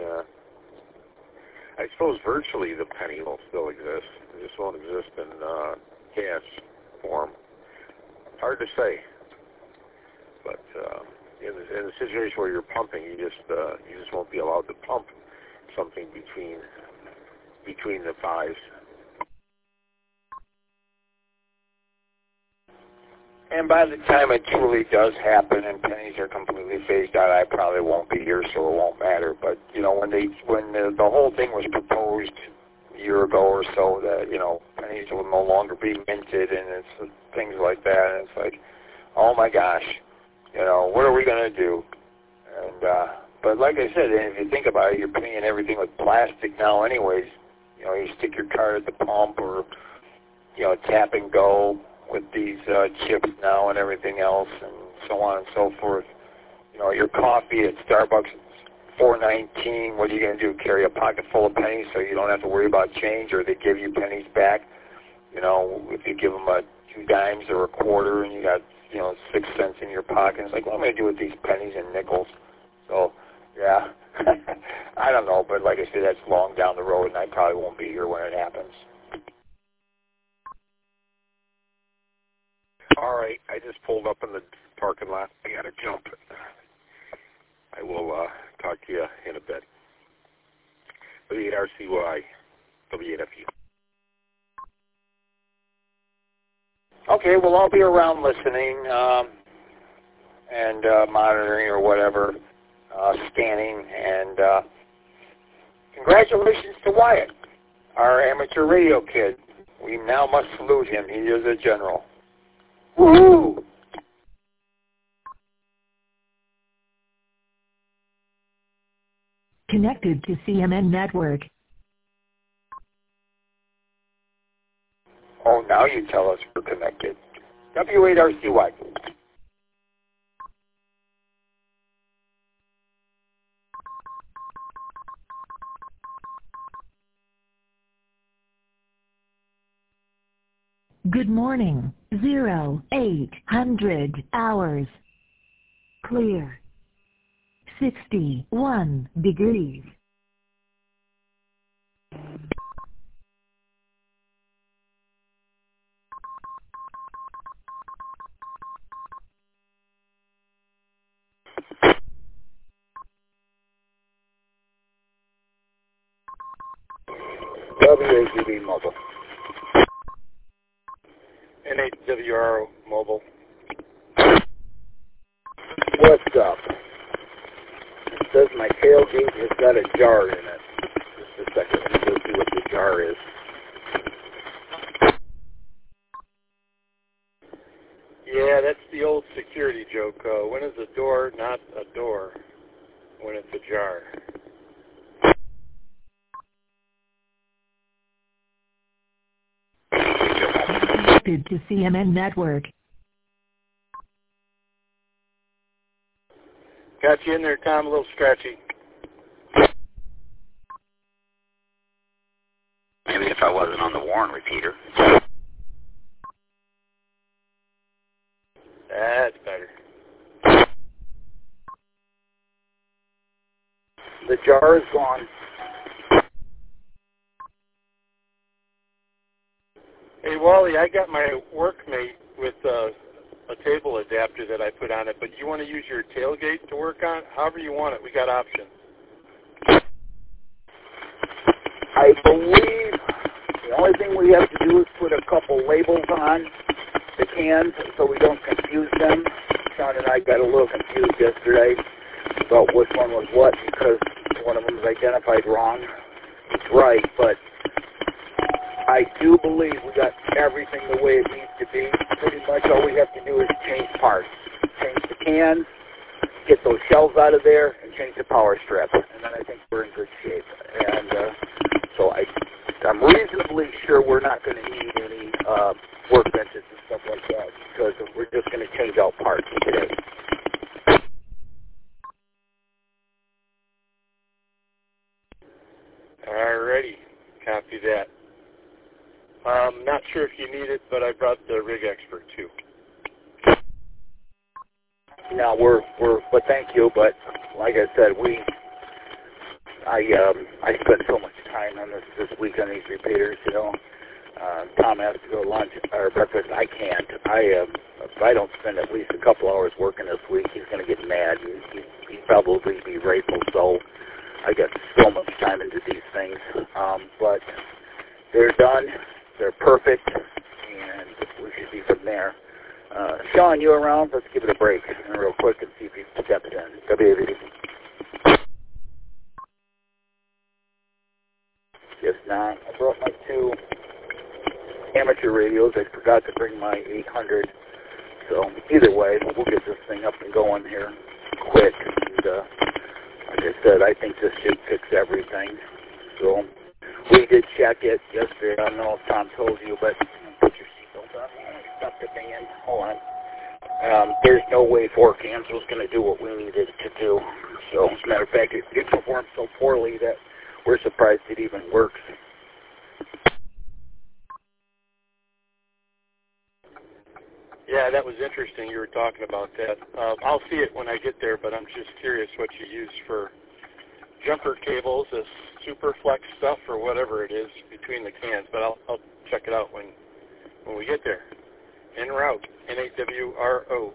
I suppose virtually the penny will still exist. It just won't exist in cash form. Hard to say, but in a situation where you're pumping, you just won't be allowed to pump something between the 5s. And by the time it truly does happen and pennies are completely phased out, I probably won't be here, so it won't matter. But you know, when the whole thing was proposed a year ago or so, that you know pennies will no longer be minted and it's things like that, and it's like, oh my gosh, you know, what are we gonna do? And but like I said, if you think about it, you're paying everything with plastic now, anyways. You know, you stick your card at the pump, or you know, tap and go with these chips now and everything else, and so on and so forth. You know, your coffee at Starbucks is $4.19. What are you going to do? Carry a pocket full of pennies so you don't have to worry about change, or they give you pennies back? You know, if you give them a 2 dimes or a quarter, and you got 6 cents in your pocket, it's like, what am I going to do with these pennies and nickels? So, yeah, I don't know, but like I said, that's long down the road, and I probably won't be here when it happens. All right, I just pulled up in the parking lot. I got to jump. I will talk to you in a bit. W8RCY, W8FU. Okay, well, I'll be around listening and monitoring or whatever, scanning. And congratulations to Wyatt, our amateur radio kid. We now must salute him. He is a general. Woohoo! Connected to CMN Network. Oh, now you tell us we're connected. W8RCY. Good morning. 0800 hours. Clear. 61 degrees. WAGB Mobile. NHWR Mobile. What's up? It says my tailgate has got a jar in it. Just a second, let me go see what the jar is. Yeah, that's the old security joke. When is a door not a door? When it's a jar. Connected to CMN Network. Got you in there, Tom, a little scratchy. Maybe if I wasn't on the Warren repeater. That's better. The jar is gone. Hey, Wally, I got my workmate with a table adapter that I put on it, but you want to use your tailgate to work on? However you want it. We got options. I believe the only thing we have to do is put a couple labels on the cans so we don't confuse them. Sean and I got a little confused yesterday about which one was what because one of them was identified wrong. It's right, but I do believe we got everything the way it needs to be. Pretty much all we have to do is change parts. Change the cans, get those shells out of there, and change the power strip. And then I think we're in good shape. And so I'm reasonably sure we're not going to need any workbenches and stuff like that because we're just going to change out parts today. Alrighty, copy that. Not sure if you need it, but I brought the rig expert too. No, but thank you. But like I said, I spent so much time on this week on these repeaters. You know, Tom has to go to lunch or breakfast. I can't. If I don't spend at least a couple hours working this week, he's going to get mad. He'd probably be grateful. So I got so much time into these things, but they're done. They're perfect, and we should be from there. Sean, you around? Let's give it a break real quick and see if he steps in. WAVD. If not, I brought my 2 amateur radios. I forgot to bring my 800. So either way, we'll get this thing up and going here quick. And like I said, I think this should fix everything. So we did check it yesterday. I don't know if Tom told you, but put your seatbelt on. Stop the van. Hold on. There's no way 4Cams was going to do what we needed it to do. So as a matter of fact, it performed so poorly that we're surprised it even works. Yeah, that was interesting. You were talking about that. I'll see it when I get there, but I'm just curious what you use for jumper cables, this Superflex stuff or whatever it is between the cans. But I'll check it out when we get there. En route, NAWRO.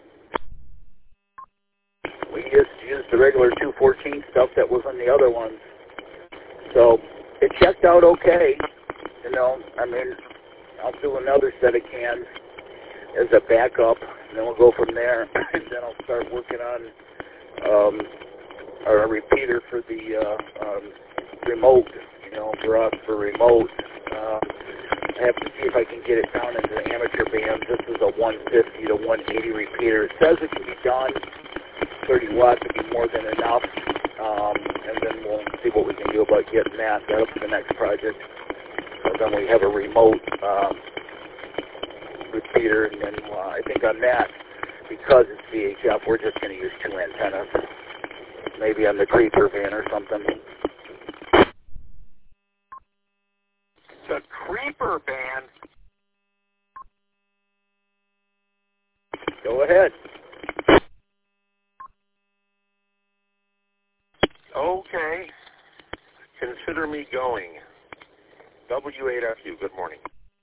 We just used the regular 214 stuff that was in the other ones. So it checked out okay. You know, I mean, I'll do another set of cans as a backup, and then we'll go from there. And then I'll start working on our repeater for the remote, you know, for us for remote. I have to see if I can get it down into the amateur bands. This is a 150 to 180 repeater. It says it can be done. 30 watts would be more than enough. And then we'll see what we can do about getting that. That'll be the next project. So then we have a remote repeater, and then I think on that, because it's VHF, we're just going to use 2 antennas. Maybe on the creeper van or something. The creeper band. Go ahead. Okay. Consider me going. W8FU, good morning.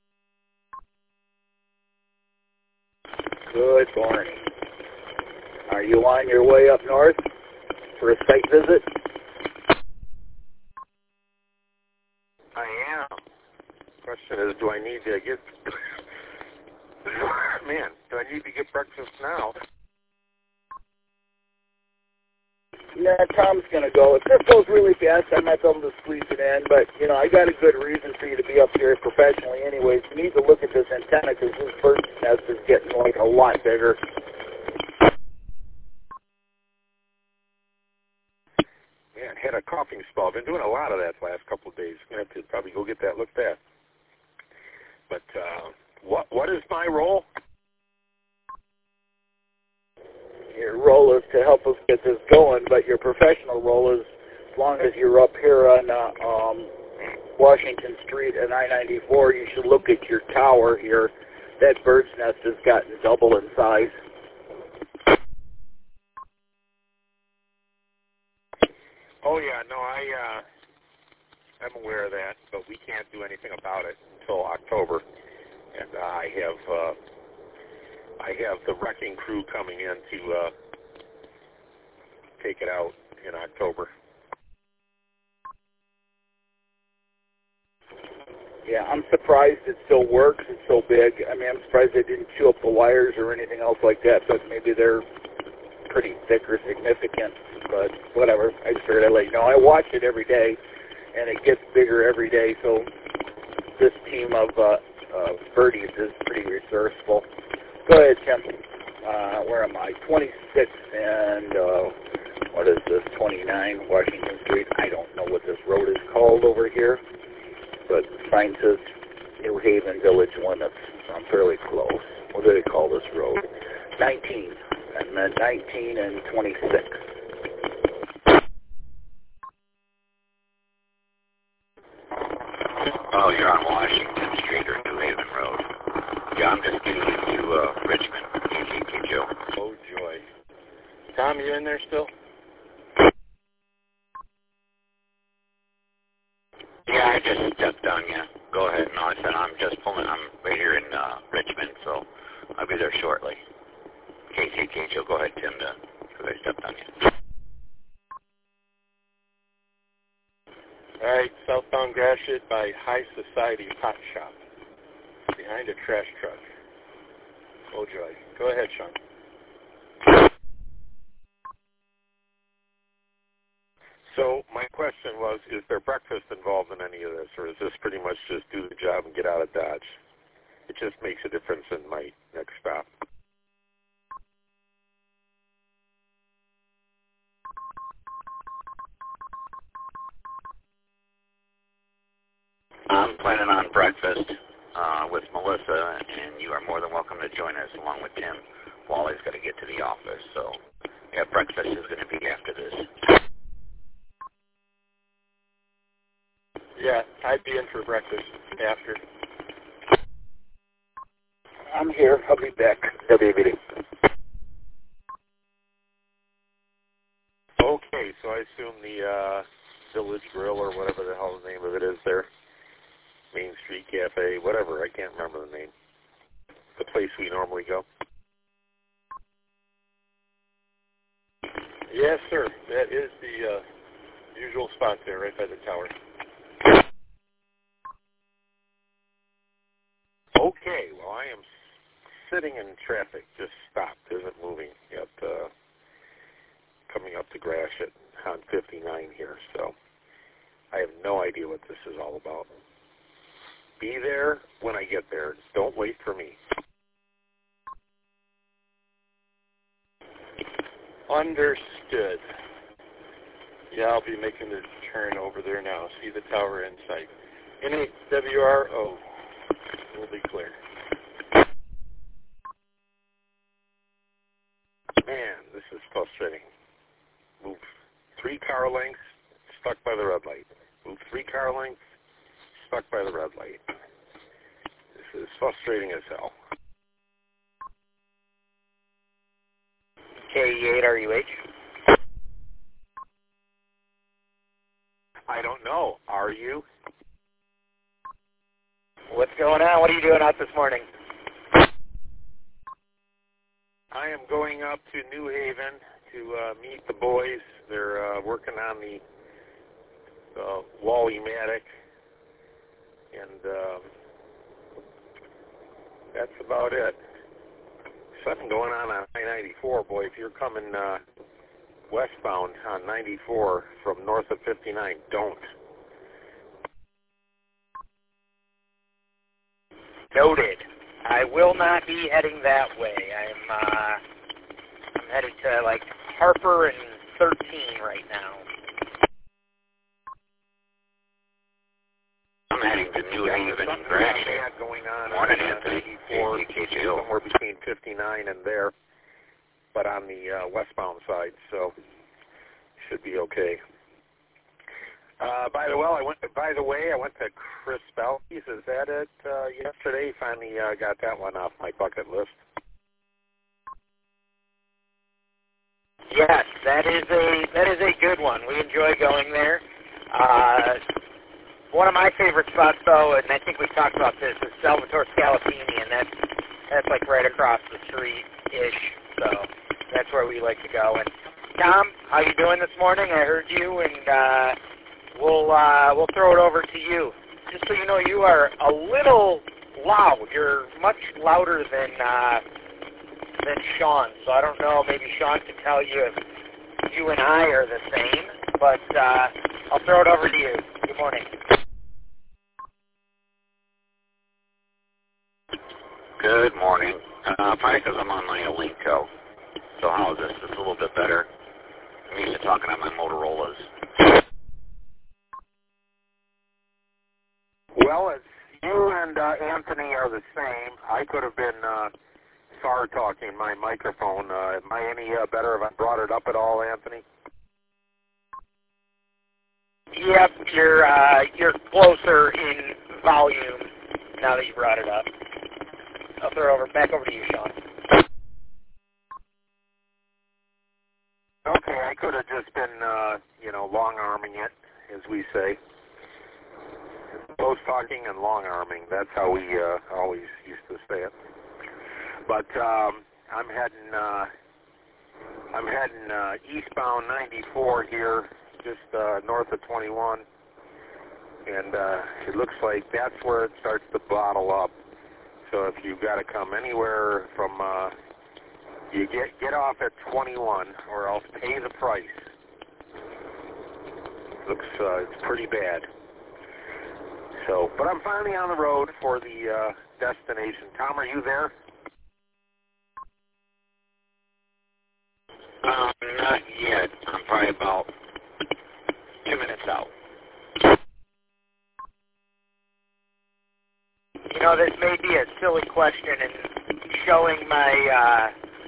Good morning. Are you on your way up north for a site visit? I am. Question is, do I need to get... Man, do I need to get breakfast now? Yeah, Tom's going to go. If this goes really fast, I might be able to squeeze it in. But, you know, I got a good reason for you to be up here professionally anyways. You need to look at this antenna because this bird's nest is getting, like, a lot bigger. Man, had a coughing spell. I've been doing a lot of that the last couple of days. I'm going to have to probably go get that looked at. But what is my role? Your role is to help us get this going, but your professional role is, as long as you're up here on Washington Street and I-94, you should look at your tower here. That bird's nest has gotten double in size. Oh, yeah, no, I'm aware of that, but we can't do anything about it until October. And I have the wrecking crew coming in to take it out in October. Yeah, I'm surprised it still works. It's so big. I mean, I'm surprised they didn't chew up the wires or anything else like that, but maybe they're pretty thick or significant. But whatever. I just figured I'd let you know. I watch it every day, and it gets bigger every day, so this team of birdies is pretty resourceful. Go ahead, Tim. Where am I? 26 and, what is this, 29 Washington Street. I don't know what this road is called over here, but sign says New Haven Village Limits. So I'm fairly close. What do they call this road? 19. And then 19 and 26. Oh, you're on Washington Street or New Haven Road. Yeah, I'm just getting into Richmond, EGT Joe. Oh, joy. Tom, you in there still? Yeah, I just stepped on you. Go ahead. No, I said I'm just pulling. I'm right here in Richmond, so I'll be there shortly. KCK Joe, go ahead, Tim, because I stepped on you. All right, southbound Gratiot by High Society Pot Shop, behind a trash truck. Oh, joy. Go ahead, Sean. So my question was, is there breakfast involved in any of this, or is this pretty much just do the job and get out of Dodge? It just makes a difference in my next stop. I'm planning on breakfast with Melissa, and you are more than welcome to join us along with Tim. Wally's got to get to the office, so yeah, breakfast is going to be after this. Yeah, I'd be in for breakfast after. I'm here. I'll be back. WBD. Okay, so I assume the Village Grill or whatever the hell the name of it is there, Main Street Cafe, whatever, I can't remember the name. The place we normally go. Yes, sir. That is the usual spot there, right by the tower. Okay, well, I am sitting in traffic, just stopped, isn't moving yet, coming up to Gratiot on 59 here, so I have no idea what this is all about. Be there when I get there. Don't wait for me. Understood. Yeah, I'll be making the turn over there now. See the tower in sight. NHWRO will be clear. Man, this is frustrating. Move 3 car lengths, stuck by the red light. Move 3 car lengths, stuck by the red light. This is frustrating as hell. K8RUH. I don't know. Are you? What's going on? What are you doing out this morning? I am going up to New Haven to meet the boys. They're working on the Wall-E-Matic, and that's about it. Something going on I-94, boy. If you're coming westbound on 94 from north of 59, don't. Noted. I will not be heading that way. I'm headed to like Harper and 13 right now. I'm heading to New Haven and Gratiot. Going on Morning, Anthony. 94, KCKO. somewhere between 59 and there, but on the westbound side, so should be okay. By the way, I went to Chris Balky's. Is that it? Yesterday, finally got that one off my bucket list. Yes, that is a good one. We enjoy going there. One of my favorite spots, though, and I think we've talked about this, is Salvatore Scalapini, and that's like right across the street-ish, so that's where we like to go. And Tom, how you doing this morning? I heard you, and we'll throw it over to you. Just so you know, you are a little loud. You're much louder than Sean, so I don't know. Maybe Sean can tell you if you and I are the same, but I'll throw it over to you. Good morning. Good morning. Probably because I'm on my Elenco. So how is this? This is a little bit better. I'm used to talking on my Motorola's. Well, it's you and Anthony are the same. I could have been SAR talking my microphone. Am I any better if I brought it up at all, Anthony? Yep, you're closer in volume now that you brought it up. I'll throw it back over to you, Sean. Okay, I could have just been, long-arming it, as we say. Close talking and long-arming. That's how we always used to say it. But I'm heading eastbound 94 here, just north of 21, and it looks like that's where it starts to bottle up. So if you've got to come anywhere from, you get off at 21 or else pay the price. Looks, it's pretty bad. So, but I'm finally on the road for the destination. Tom, are you there? Not yet. I'm probably about 2 minutes out. You know, this may be a silly question and showing my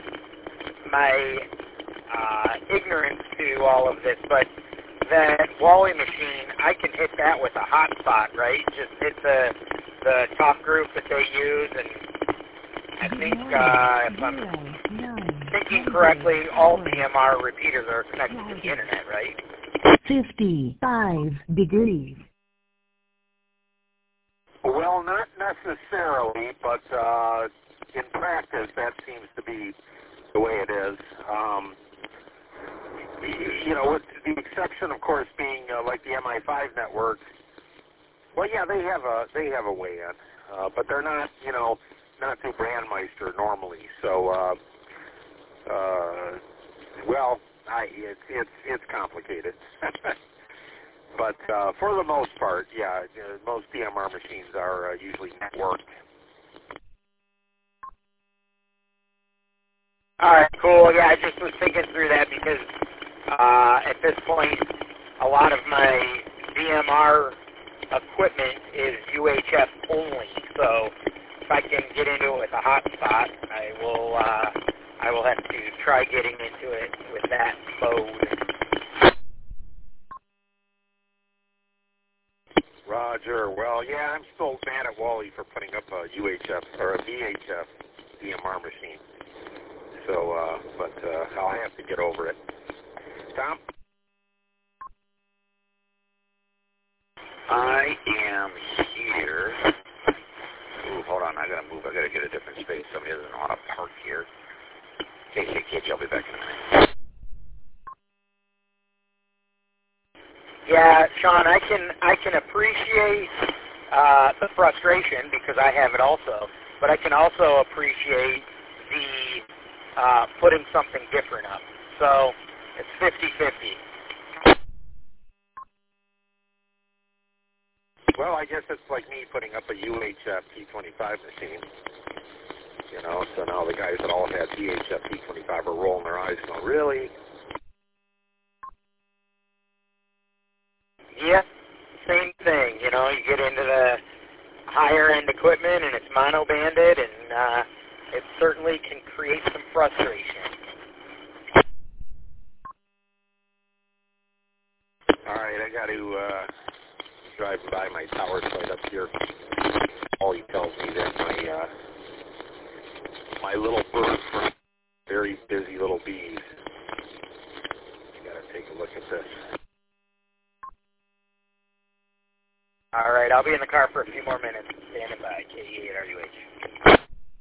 ignorance to all of this, but that Wally machine, I can hit that with a hotspot, right? Just hit the top group that they use, and I think if I'm thinking correctly, all DMR repeaters are connected to the internet, right? 55 degrees. Well, not necessarily, but in practice, that seems to be the way it is. You know, with the exception, of course, being like the MI5 network. Well, yeah, they have a way in, but they're not, you know, not through Brandmeister normally. So, well, it's complicated. But for the most part, yeah, most DMR machines are usually networked. All right, cool. Yeah, I just was thinking through that because at this point, a lot of my DMR equipment is UHF only. So if I can get into it with a hotspot, I will have to try getting into it with that mode. Roger. Well, yeah, I'm still mad at Wally for putting up a UHF or a VHF DMR machine. So, but I'll have to get over it. Tom? I am here. Ooh, hold on. I gotta move. I gotta get a different space. Somebody doesn't know how to park here. KCKH, I'll be back in a minute. Yeah, Sean, I can appreciate the frustration because I have it also, but I can also appreciate the putting something different up. So it's 50-50. Well, I guess it's like me putting up a UHF T25 machine. You know, so now the guys that all had VHF T25 are rolling their eyes going, really? Yeah, same thing. You know, you get into the higher-end equipment and it's mono-banded, and it certainly can create some frustration. All right, I got to drive by my tower site up here. All he tells me that my little bird from very busy little bees. Got to take a look at this. All right, I'll be in the car for a few more minutes. Standing by, KE8RUH.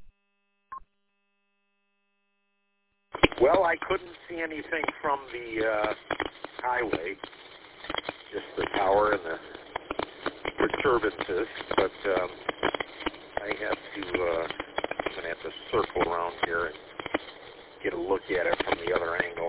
Well, I couldn't see anything from the highway, just the tower and the disturbances, but I have to, I'm going to have to circle around here and get a look at it from the other angle.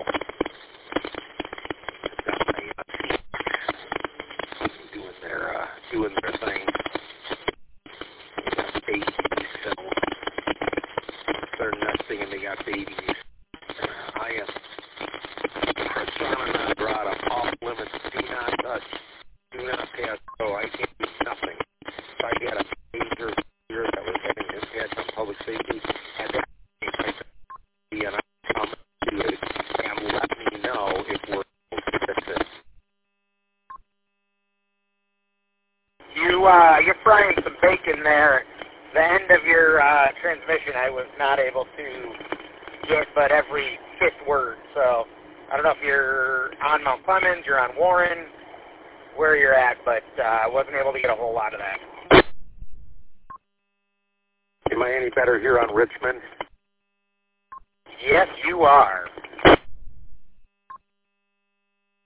Doing their thing. They got babies, so they're nesting and they got babies. I am persona non grata, off limits, do not touch, do not pass go. I can't do nothing. If I had a major here that was having an impact on public safety, I'd have to be and I come to it and let me know if we're able to fix it. You're frying some bacon there. The end of your transmission I was not able to get but every fifth word. So I don't know if you're on Mount Clemens, you're on Warren, where you're at, but I wasn't able to get a whole lot of that. Am I any better here on Richmond? Yes, you are.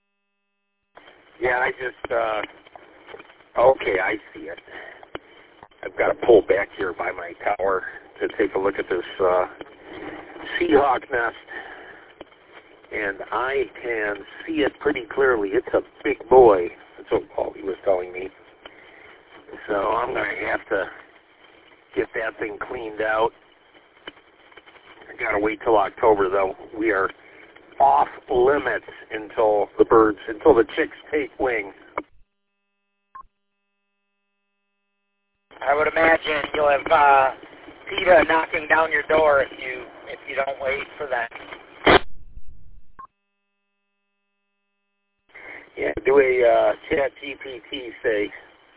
Yeah, I just, okay, I see it. I've got to pull back here by my tower to take a look at this Seahawk nest, and I can see it pretty clearly. It's a big boy. That's what Paulie was telling me. So I'm going to have to get that thing cleaned out. I got to wait till October, though. We are off limits until the chicks take wing. I would imagine you'll have PETA knocking down your door if you don't wait for that. Yeah, do a chat GPT, say,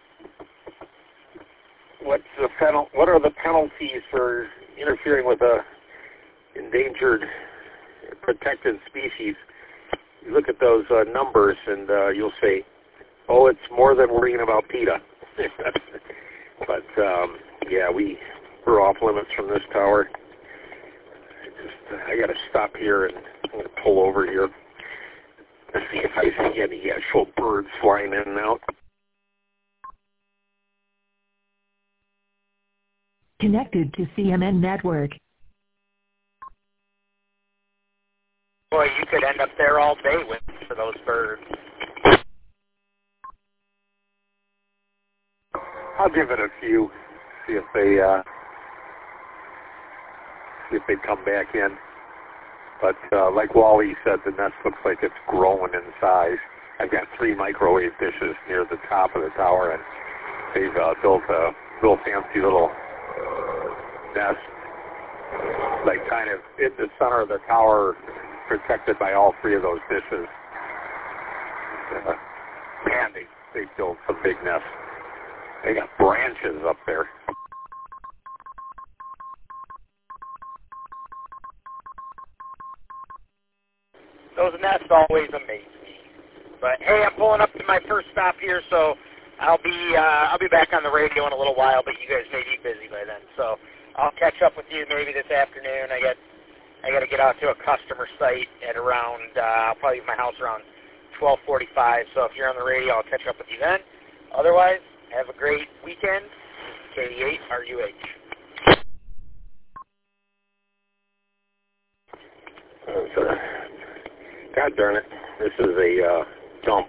what are the penalties for interfering with a endangered protected species? You look at those numbers and you'll say, oh, it's more than worrying about PETA. But, yeah, we're off limits from this tower. I got to stop here and I'm going to pull over here to see if I see any actual birds flying in and out. Connected to CMN Network. Boy, you could end up there all day waiting for those birds. I'll give it a few, see if they come back in. But like Wally said, the nest looks like it's growing in size. I've got 3 microwave dishes near the top of the tower, and they've built a real fancy little nest, like kind of in the center of the tower, protected by all 3 of those dishes. Man, they built some big nests. They got branches up there. Those nests always amaze me. But hey, I'm pulling up to my first stop here, so I'll be back on the radio in a little while. But you guys may be busy by then, so I'll catch up with you maybe this afternoon. I got to get out to a customer site at around I'll probably leave my house around 12:45. So if you're on the radio, I'll catch up with you then. Otherwise, have a great weekend. KD8 RUH. God darn it. This is a dump.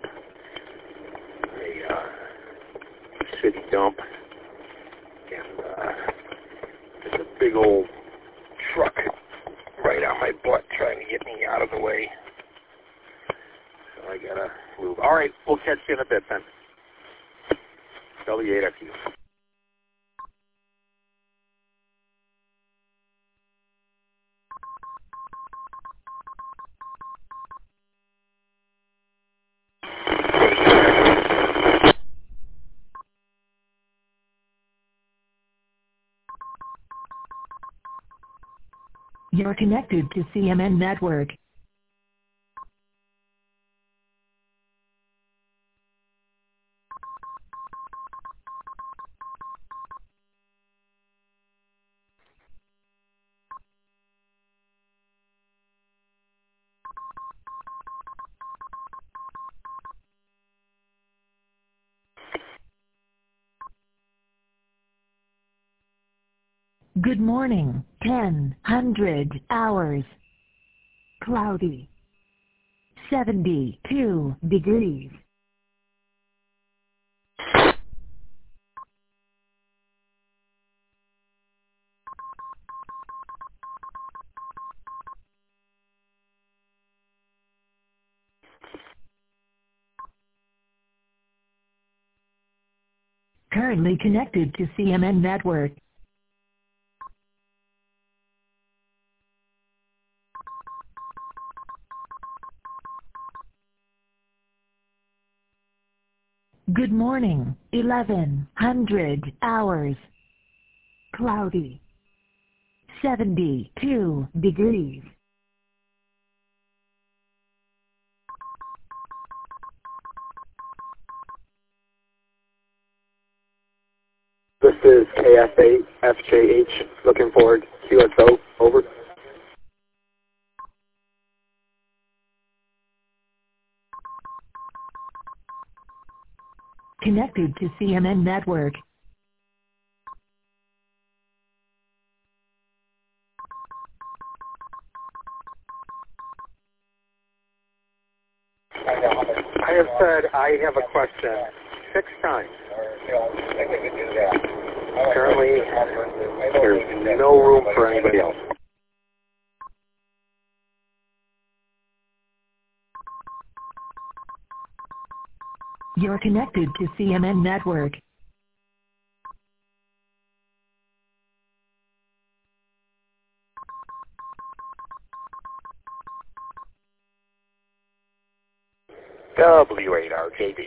A city dump. And there's a big old truck right on my butt trying to get me out of the way. So I got to move. All right, we'll catch you in a bit then. W8FU. You're connected to CMN Network. Good morning, 10:00 hours. Cloudy. 72 degrees. Currently connected to CMN Network. Good morning, 11:00 hours. Cloudy. 72 degrees. This is KF8 FJH looking for QSO. Over. Connected to CMN Network. said, I have a question 6 times. Currently, there's no room for anybody else. You're connected to CMN Network. W8RJD.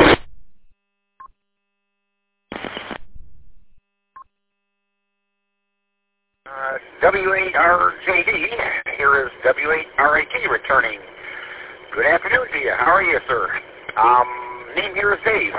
W8RJD. Here is W8RAT returning. Good afternoon to you. How are you, sir? Name here is Dave.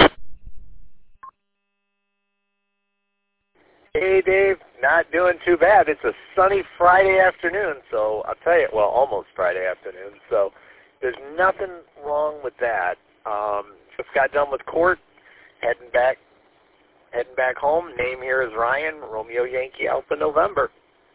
Hey, Dave. Not doing too bad. It's a sunny Friday afternoon, so I'll tell you, well, almost Friday afternoon, so there's nothing wrong with that. Just got done with court, heading back home. Name here is Ryan, Romeo Yankee Alpha November.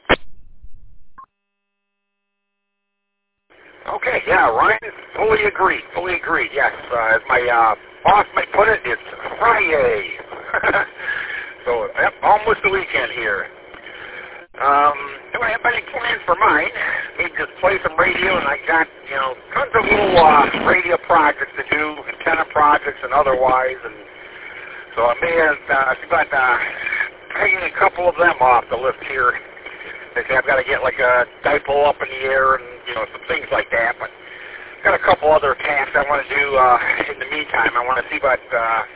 Okay, yeah, Ryan, fully agreed, yes. As my boss might put it, it's Friday. So, yep, almost the weekend here. Don't have any plans for mine. Maybe just play some radio, and I got, tons of little radio projects to do, antenna projects and otherwise, and so I may have, hanging a couple of them off the list here. They say I've got to get like a dipole up in the air and, some things like that, but I've got a couple other tasks I want to do in the meantime. I want to see about,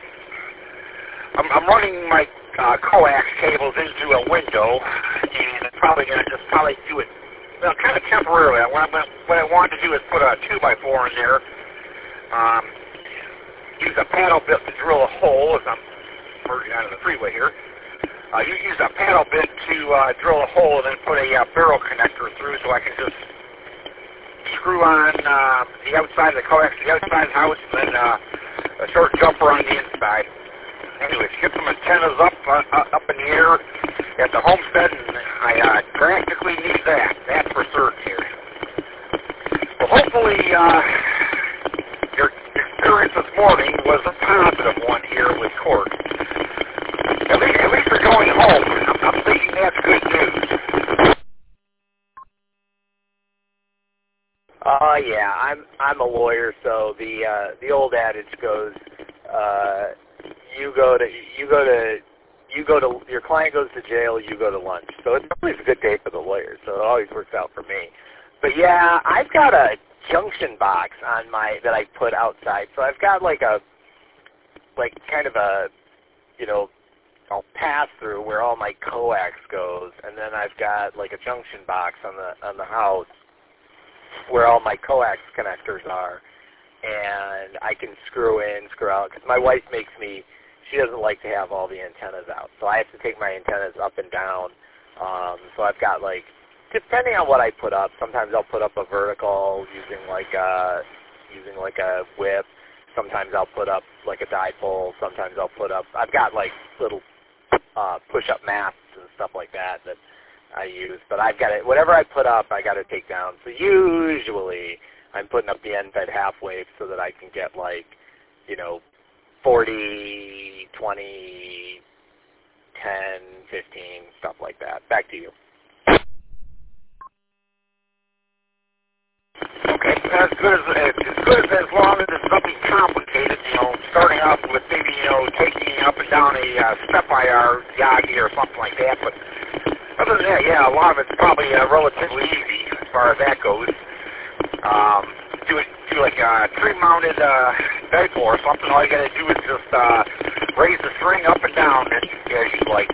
I'm running my coax cables into a window, and I'm probably going to just do it, kind of temporarily. What I want to do is put a 2x4 in there, use a paddle bit to drill a hole as I'm merging onto the freeway here. You use a paddle bit to drill a hole and then put a barrel connector through so I can just screw on the outside of the coax to the outside of the house and then a short jumper on the inside. Anyways, get some antennas up in the air at the homestead, and I drastically need that. That's for certain here. Well, hopefully your experience this morning was a positive one here with court. At least you're going home. I'm thinking that's good news. Yeah, I'm a lawyer, so the old adage goes, your client goes to jail, you go to lunch. So it's always a good day for the lawyer, so it always works out for me. But yeah, I've got a junction box on that I put outside. So I've got kind of a I'll pass through where all my coax goes, and then I've got like a junction box on the house where all my coax connectors are, and I can screw in, screw out, because my wife she doesn't like to have all the antennas out, so I have to take my antennas up and down. So I've got depending on what I put up, sometimes I'll put up a vertical using like a whip. Sometimes I'll put up like a dipole. Sometimes I've got little push-up masts and stuff like that I use. But I've got it. Whatever I put up, I got to take down. So usually I'm putting up the end-fed half wave so that I can get 40, 20, 10, 15, stuff like that. Back to you. Okay, as long as it's nothing complicated, starting off with maybe, taking up and down a step-IR Yagi or something like that, but other than that, yeah, a lot of it's probably relatively easy as far as that goes. Do like a tree-mounted dipole or something. All you got to do is just raise the string up and down as you like.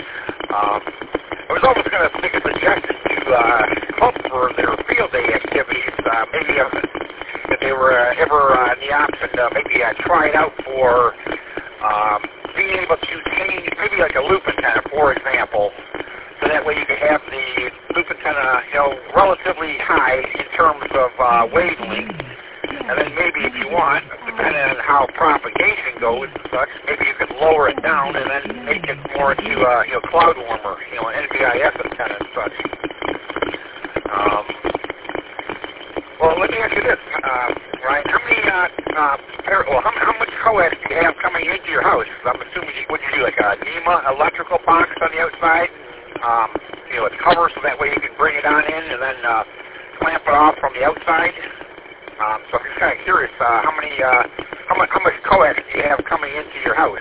I was almost going to make a suggestion to Club for their field day activities. Maybe if they were ever in the option to maybe try it out for being able to change maybe like a loop antenna, for example. So that way you can have the loop antenna, relatively high in terms of wavelength. And then maybe if you want, depending on how propagation goes and such, maybe you could lower it down and then make it more into cloud warmer, an NBIS antenna and such. Well, let me ask you this, Ryan. How how much coax do you have coming into your house? I'm assuming what you do, like a NEMA electrical box on the outside, with cover so that way you can bring it on in and then clamp it off from the outside. So I'm just kind of curious, how much coax do you have coming into your house?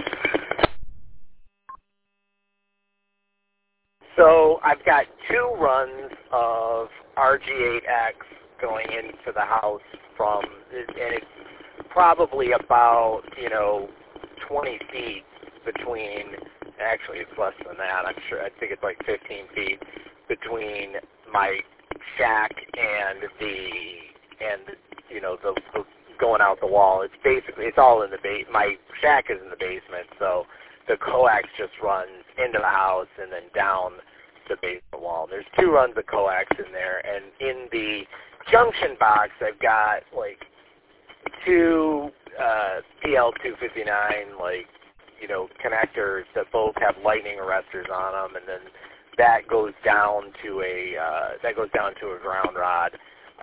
So I've got 2 runs of RG8X going into the house and it's probably about, 20 feet between, actually it's less than that, I think it's like 15 feet between my shack and the going out the wall. It's all in the my shack is in the basement, so the coax just runs into the house and then down the basement wall. There's 2 runs of coax in there, and in the junction box, I've got like 2 PL259 connectors that both have lightning arresters on them, and then that goes down to a ground rod,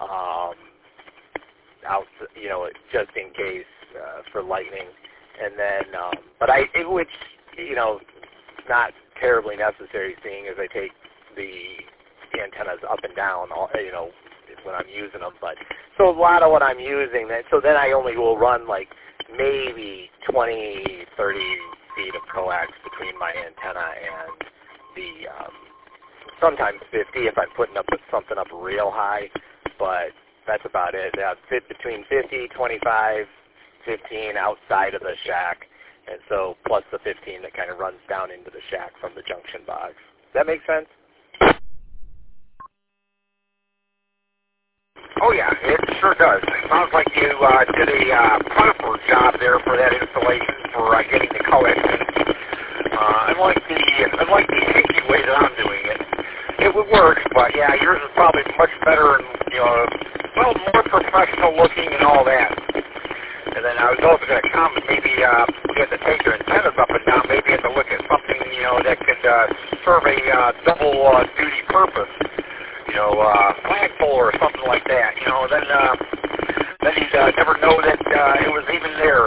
just in case for lightning. And then, which not terribly necessary, seeing as I take the antennas up and down, when I'm using them. But so a lot of what I'm using, so then I only will run like maybe 20, 30 feet of coax between my antenna and the, sometimes 50 if I'm putting something up real high, but that's about it. Fit between 50, 25, 15 outside of the shack, and so plus the 15 that kind of runs down into the shack from the junction box. Does that make sense? Oh yeah, it sure does. It sounds like you did a proper job there for that installation, for getting the coax in. I like the sneaky way that I'm doing it. It would work, but yeah, yours is probably much better and more professional looking and all that. And then I was also going to comment, maybe you have to take your antennas up and down. Maybe you have to look at something that could serve a double duty purpose. Flagpole or something like that, then he'd never know that it was even there.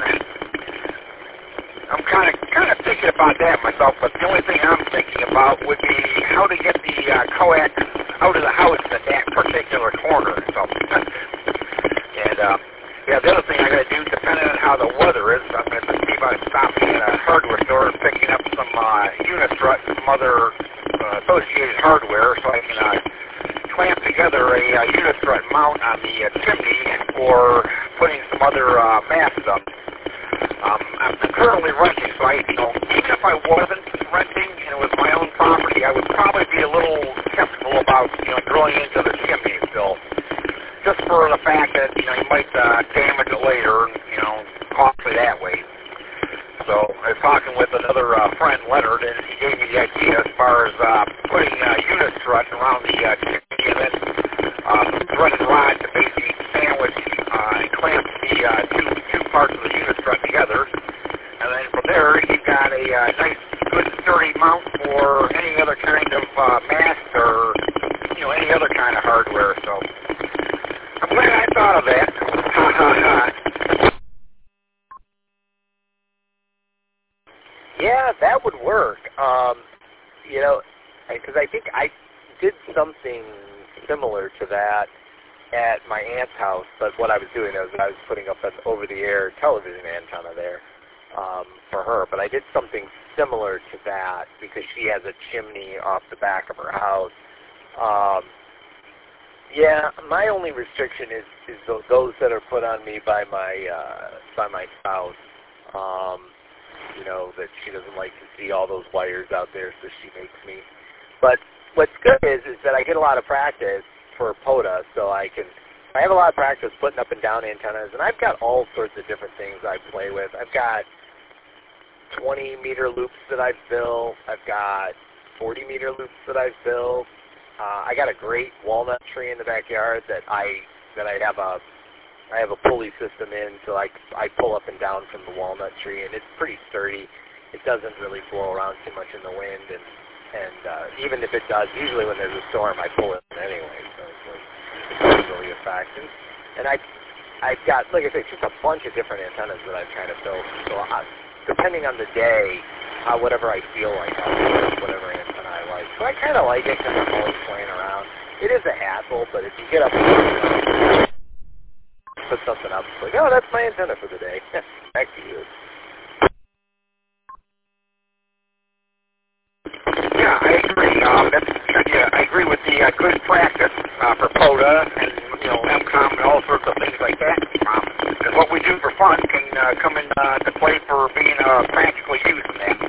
I'm kind of thinking about that myself, but the only thing I'm thinking about would be how to get the coax out of the house at that particular corner. So, and the other thing I got to do, depending on how the weather is, I'm going to see about stopping at a hardware store and picking up some Unistrut and some other associated hardware so I can clamp together a Unistrut mount on the chimney for putting some other masts up. I'm currently renting, so even if I wasn't renting and it was my own property, I would probably be a little skeptical about drilling into the chimney still, just for the fact that you might damage it later, costly that way. So I was talking with another friend, Leonard, and he gave me the idea as far as putting Unistrut around the chimney and then threaded rod to basically sandwich and clamp the two parts of the Unistrut together. And then from there, you've got a nice, good, sturdy mount for any other kind of mast or any other kind of hardware. So I'm glad I thought of that. Yeah, that would work. Because I think I did something similar to that at my aunt's house, but what I was doing is I was putting up an over-the-air television antenna there for her. But I did something similar to that because she has a chimney off the back of her house. My only restriction is those that are put on me by my spouse. That she doesn't like to see all those wires out there, so she makes me. But what's good is that I get a lot of practice for POTA, so I have a lot of practice putting up and down antennas, and I've got all sorts of different things I play with. I've got 20-meter loops that I've built. I've got 40-meter loops that I've built. I got a great walnut tree in the backyard that I have a pulley system in, so I pull up and down from the walnut tree, and it's pretty sturdy. It doesn't really blow around too much in the wind, and even if it does, usually when there's a storm, I pull it in anyway, so it doesn't really affect. And I I've got, like I said, just a bunch of different antennas that I've kind of built. So depending on the day, whatever I feel like, I'll do whatever antenna I like. So I kind of like it because I'm always playing around. It is a hassle, but if you get up and put something up, it's like, oh, that's my antenna for the day. Back to you. Yeah, I agree. I agree with the good practice for POTA and MCOM and all sorts of things like that. And what we do for fun can come into play for being practical use in that.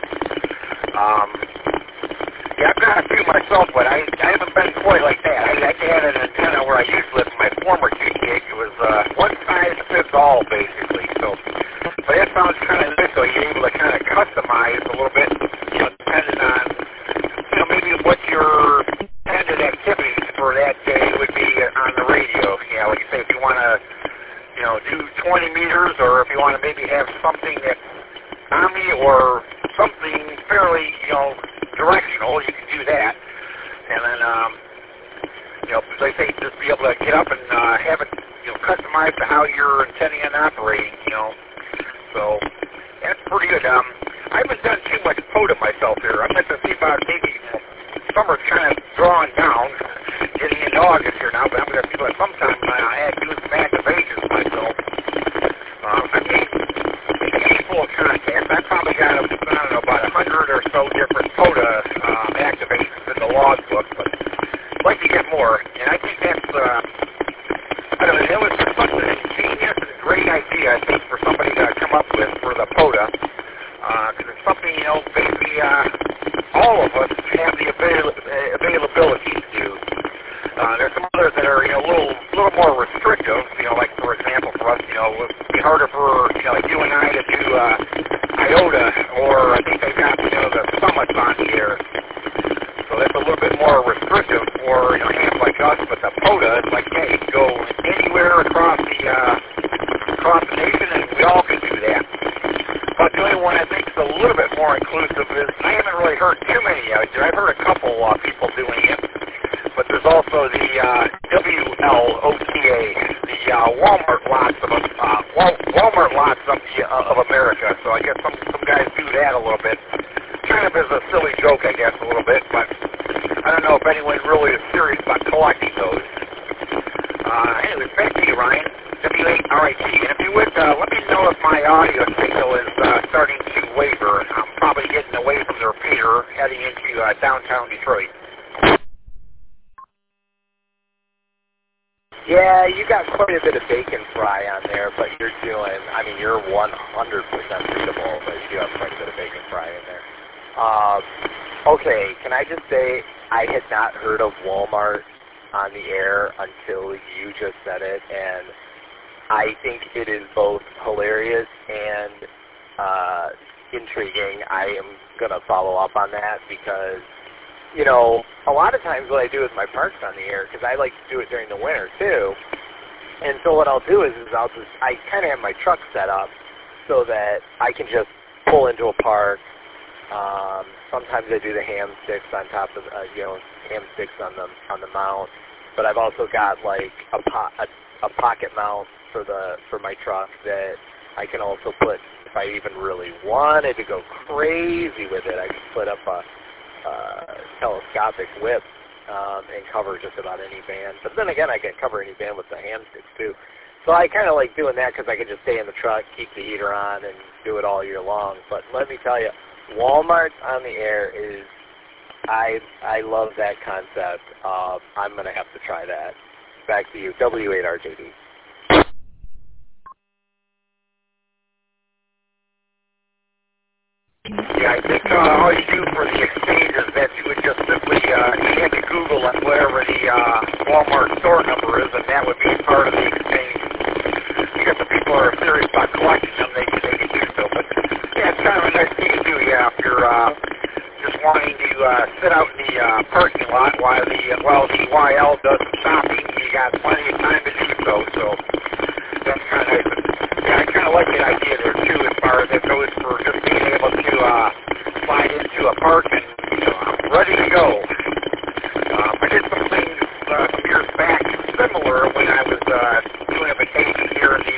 Yeah, I've got a few myself, but I haven't been quite like that. I had an antenna where I used to live in my former GTH. It was one size fits all, basically. So, but that sounds kind of nice. So you're able to kind of customize a little bit, depending on maybe what your intended activities for that day would be on the radio. Like you say, if you want to, do 20 meters, or if you want to maybe have something that's omni or something fairly, directional, you can do that. And then, as I say, just be able to get up and have it, customized to how you're intending on operating, So that's pretty good. I haven't done too much POTA myself here. I'm going to see about maybe summer's kind of drawing down, getting into August here now, but I'm going to see about sometime I had to do some activations myself. I mean, a handful of contacts. I probably got, about 100 or so different POTA activations in the log book, but I'd like to get more. And I think that's, it was just such an ingenious and great idea, I think, for somebody to come up with for the POTA. Because it's something, basically all of us have the availability to do. There's some others that are, a little more restrictive, like, for example, for us, it would be harder for, like you and I to do IOTA, or I think they've got, the summits on the air. So that's a little bit more restrictive for, hands like us, but the POTA, it's like, hey, you can go anywhere across the nation, and we all can do that. But the only one I think is a little bit more inclusive is, I haven't really heard too many out there. I've heard a couple people doing it, but there's also the WLOTA, the Walmart lots of America. So I guess some guys do that a little bit, kind of as a silly joke, I guess, a little bit. But I don't know if anyone really is serious about collecting those. Anyway, back to you, Ryan. W8RIT. And if you would, let me know if my audio signal is starting to waver. I'm probably getting away from the repeater, heading into downtown Detroit. Yeah, you got quite a bit of bacon fry on there, but you're 100% readable, but you do have quite a bit of bacon fry in there. Okay, can I just say, I had not heard of Walmart on the air until you just said it, and I think it is both hilarious and intriguing. I am going to follow up on that because, a lot of times what I do with my parks on the air, because I like to do it during the winter too, and so what I'll do is I kind of have my truck set up so that I can just pull into a park. Sometimes I do the ham sticks on top of, ham sticks on the mount, but I've also got like a pocket mount for my truck that I can also put, if I even really wanted to go crazy with it, I can put up a telescopic whip and cover just about any band. But then again, I can cover any band with the ham sticks too. So I kind of like doing that because I can just stay in the truck, keep the heater on, and do it all year long. But let me tell you, Walmart on the air is, I love that concept. I'm going to have to try that. Back to you, W8RJD. Yeah, I think all you do for the exchange is that you would just simply, you had to Google whatever the Walmart store number is, and that would be part of the exchange. Because the people are serious about collecting them, they can do so. But yeah, it's kind of a nice thing to do, if you're just wanting to sit out in the parking lot while the YL does some shopping, you got plenty of time to do so. So that's kind of nice. But, yeah, I kind of like the idea there too, as far as it goes for just being able to slide into a park and I'm ready to go. I did some things some years back similar when I was doing a vacation here in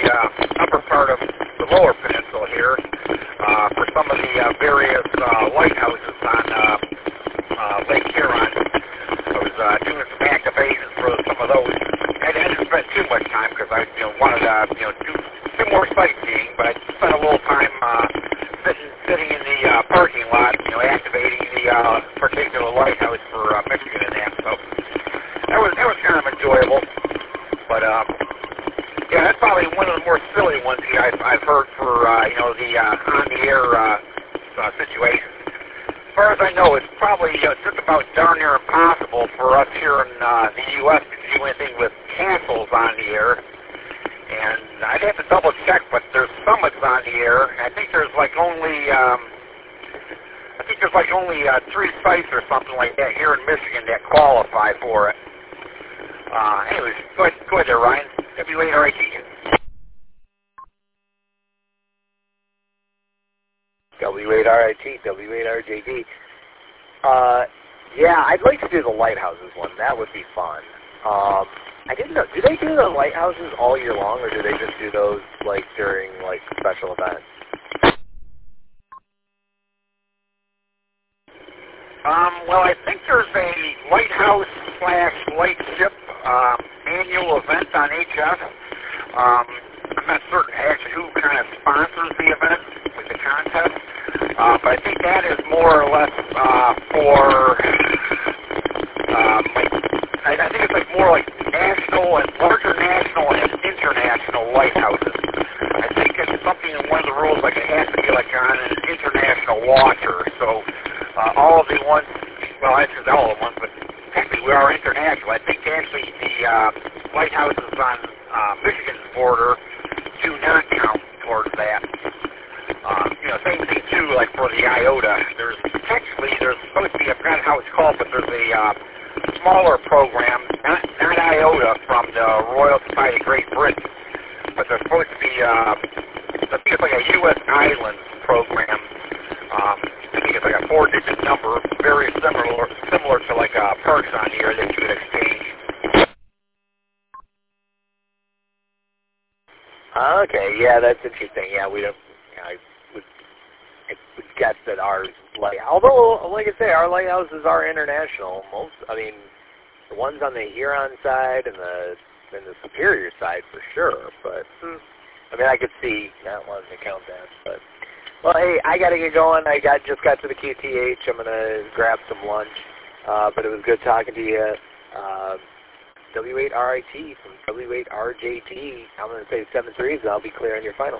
various lighthouses on Lake Huron. I was doing some activations for some of those. I didn't spend too much time because I wanted to do more sightseeing, but I spent a little time sitting in the parking lot, activating the particular lighthouse for Michigan and that. So that was kind of enjoyable. But yeah, that's probably one of the more silly ones I've heard for the on-the-air situation. As far as I know, it's probably just about darn near impossible for us here in the U.S. to do anything with castles on the air. And I'd have to double check, but there's summits on the air. And I think there's only 3 sites or something like that here in Michigan that qualify for it. Anyways, go ahead there, Ryan. W8RIT. W8RIT, W8RJD. Yeah, I'd like to do the lighthouses one. That would be fun. I didn't know. Do they do the lighthouses all year long, or do they just do those during special events? Well, I think there's a lighthouse / lightship annual event on HS. I'm not certain actually who kind of sponsors the event with the contest, but I think that is more or less for, I think it's more like larger national and international lighthouses. I think it's something in one of the rules, it has to be on an international water. So all of the ones, well, actually all of the ones, but technically we are international. I think actually the lighthouses on Michigan's border do not count towards that. Same thing too, for the IOTA. There's supposed to be, I forgot how it's called, but there's a smaller program, not IOTA, from the Royal Society of Great Britain, but there's supposed to be, I think it's a U.S. Islands program. I think it's a 4-digit number, very similar to perks on here that you would exchange. Okay, yeah, that's interesting. Yeah, we don't. I would guess that ours, although, like I say, our lighthouses are international. The ones on the Huron side and the Superior side for sure. But I could see not wanting to count that. But well, hey, I got to get going. I just got to the QTH. I'm gonna grab some lunch. But it was good talking to you. W8RIT from W8RJT. I'm going to say 7-3s, and I'll be clear on your final.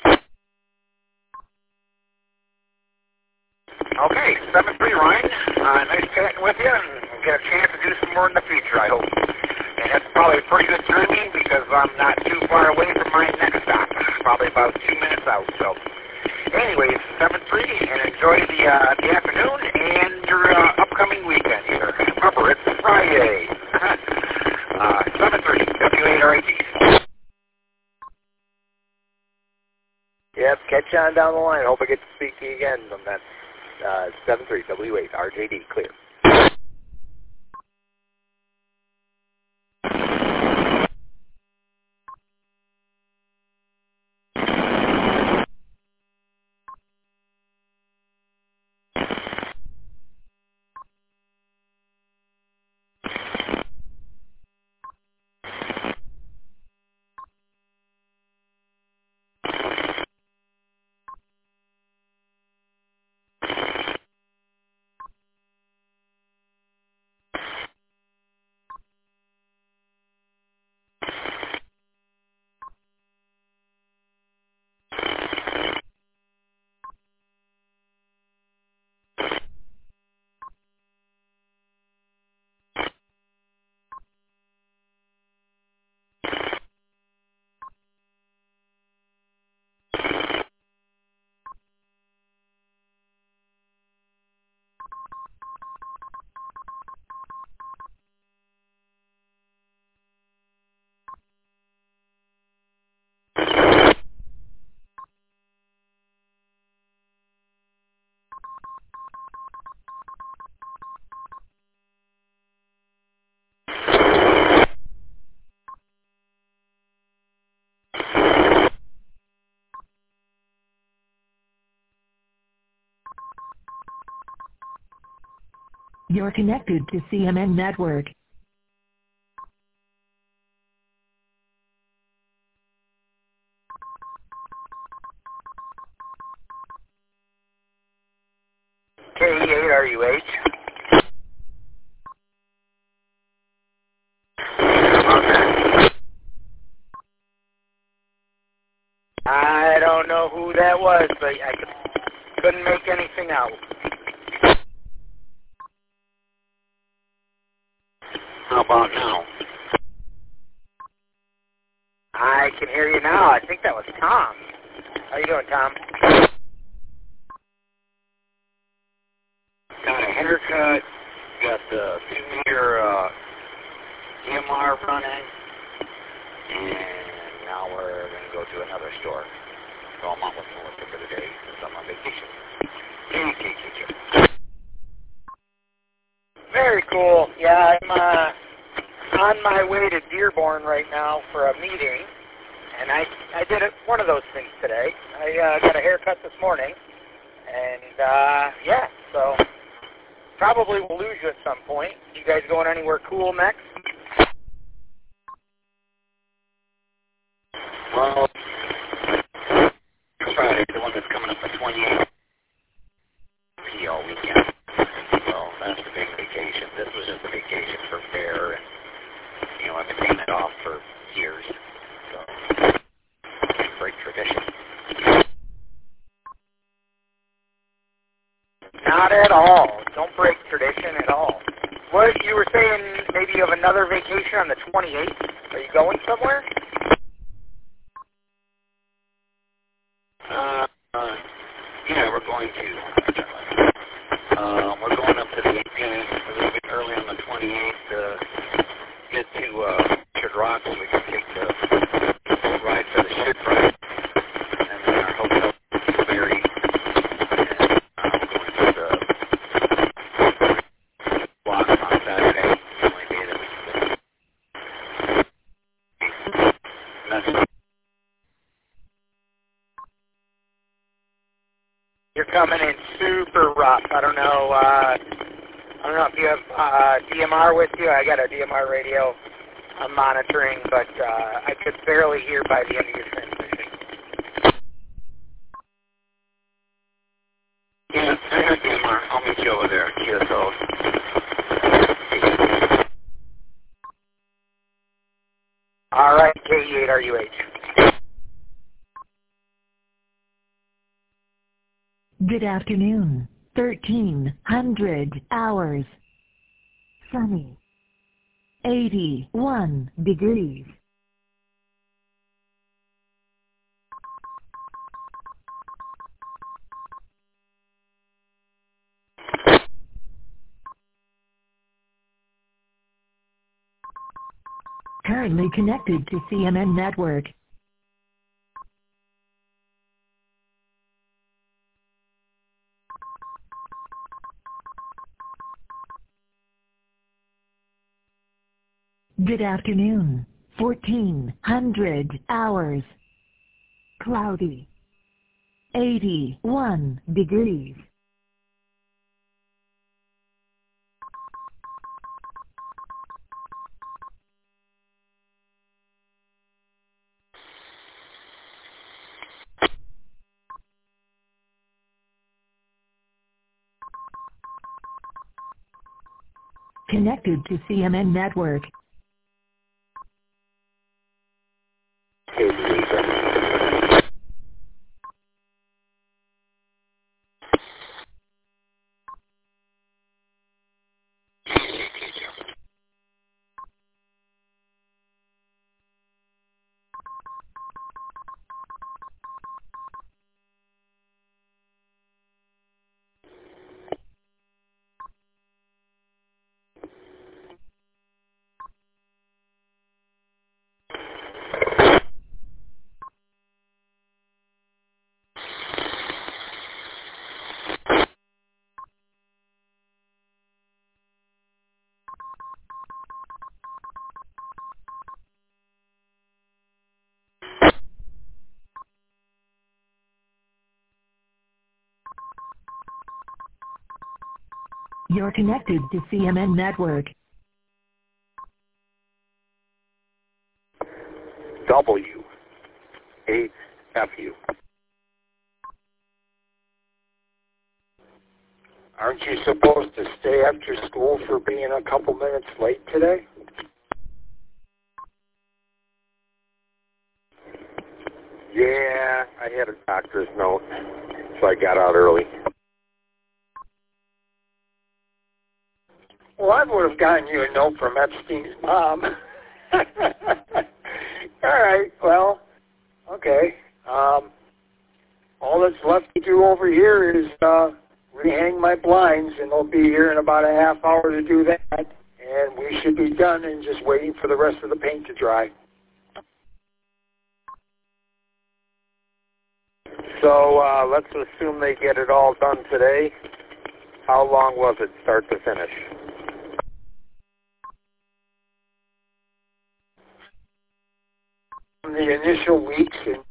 Okay, 7-3, Ryan. Nice chatting with you, and we'll get a chance to do some more in the future, I hope. And that's probably pretty good timing because I'm not too far away from my next stop. Probably about 2 minutes out. So, anyways, 7-3, and enjoy the afternoon and your upcoming weekend here. Remember, it's Friday. 7-3, W8RIT. Yep, catch you on down the line. Hope I get to speak to you again on that 7-3, W8RJD, clear. You're connected to CMN Network. KE8RUH. I don't know who that was, but I couldn't make anything out. How about now? I can hear you now. I think that was Tom. How you doing, Tom? Got a haircut, got the 2-meter DMR running, and now we're going to go to another store. So I'm out with Melissa for the day since I'm on vacation. Very cool. Yeah, I'm on my way to Dearborn right now for a meeting, and I did one of those things today. I got a haircut this morning, and yeah, so probably will lose you at some point. You guys going anywhere cool next? Well, Friday, the one that's coming up the 28th, all weekend. So that's the big vacation. This was just a vacation for fair, and I've been paying it off for years. So can't break tradition. Not at all. Don't break tradition at all. What you were saying? Maybe you have another vacation on the 28th. Are you going somewhere? Yeah, we're going to. We're going up to the 18th, a little bit early on the 28th to get to Richard Rock so we can take the ride for the ship ride. And then our hotel is very, and we're going to the block on Saturday, the only day that we can. You're coming in super rough. I don't know if you have DMR with you. I got a DMR radio I'm monitoring, but I could barely hear by the end of your transmission. Yeah, I got DMR. I'll meet you over there at QSO. All right, KE8RUH. Good afternoon. 1300 hours. Sunny. 81 degrees. Currently connected to CMN Network. Good afternoon. 1400 hours. Cloudy. 81 degrees. Connected to CMN Network. You're connected to CMN Network. W8FU. Aren't you supposed to stay after school for being a couple minutes late today? Yeah, I had a doctor's note, so I got out early. Well, I would have gotten you a note from Epstein's mom. All right, well, okay. All that's left to do over here is rehang my blinds, and they'll be here in about a half hour to do that, and we should be done and just waiting for the rest of the paint to dry. So let's assume they get it all done today. How long was it start to finish? From the initial weeks in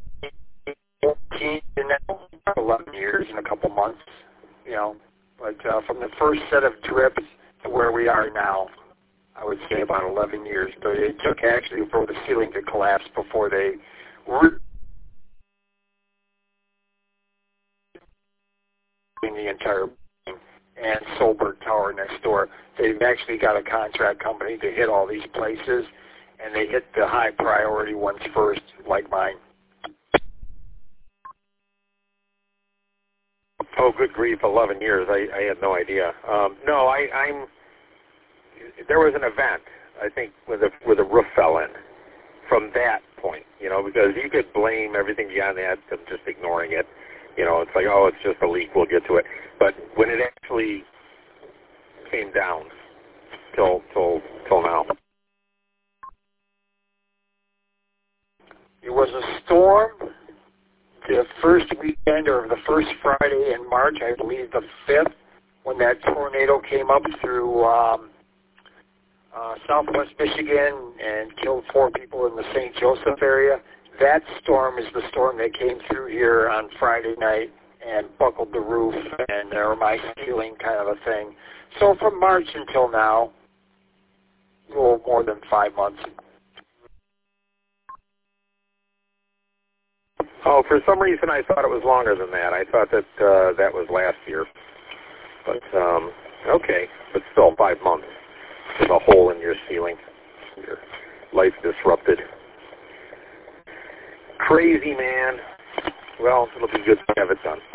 14 to now, 11 years and a couple months, you know. But from the first set of drips to where we are now, I would say about 11 years. But it took actually for the ceiling to collapse before they were in the entire building. And Solberg Tower next door. They've actually got a contract company to hit all these places, and they hit the high priority ones first, like mine. Oh, good grief, 11 years. I had no idea. No, I'm. There was an event, I think, where the roof fell in from that point, you know, because you could blame everything beyond that to just ignoring it. You know, it's like, oh, it's just a leak, we'll get to it. But when it actually came down till now. It was a storm the first weekend or the first Friday in March, I believe the 5th, when that tornado came up through southwest Michigan and killed 4 people in the St. Joseph area. That storm is the storm that came through here on Friday night and buckled the roof and or my ceiling kind of a thing. So from March until now, a little more than 5 months. Oh, for some reason I thought it was longer than that. I thought that that was last year. But, okay, but still 5 months with a hole in your ceiling. Your life disrupted. Crazy, man. Well, it'll be good to have it done.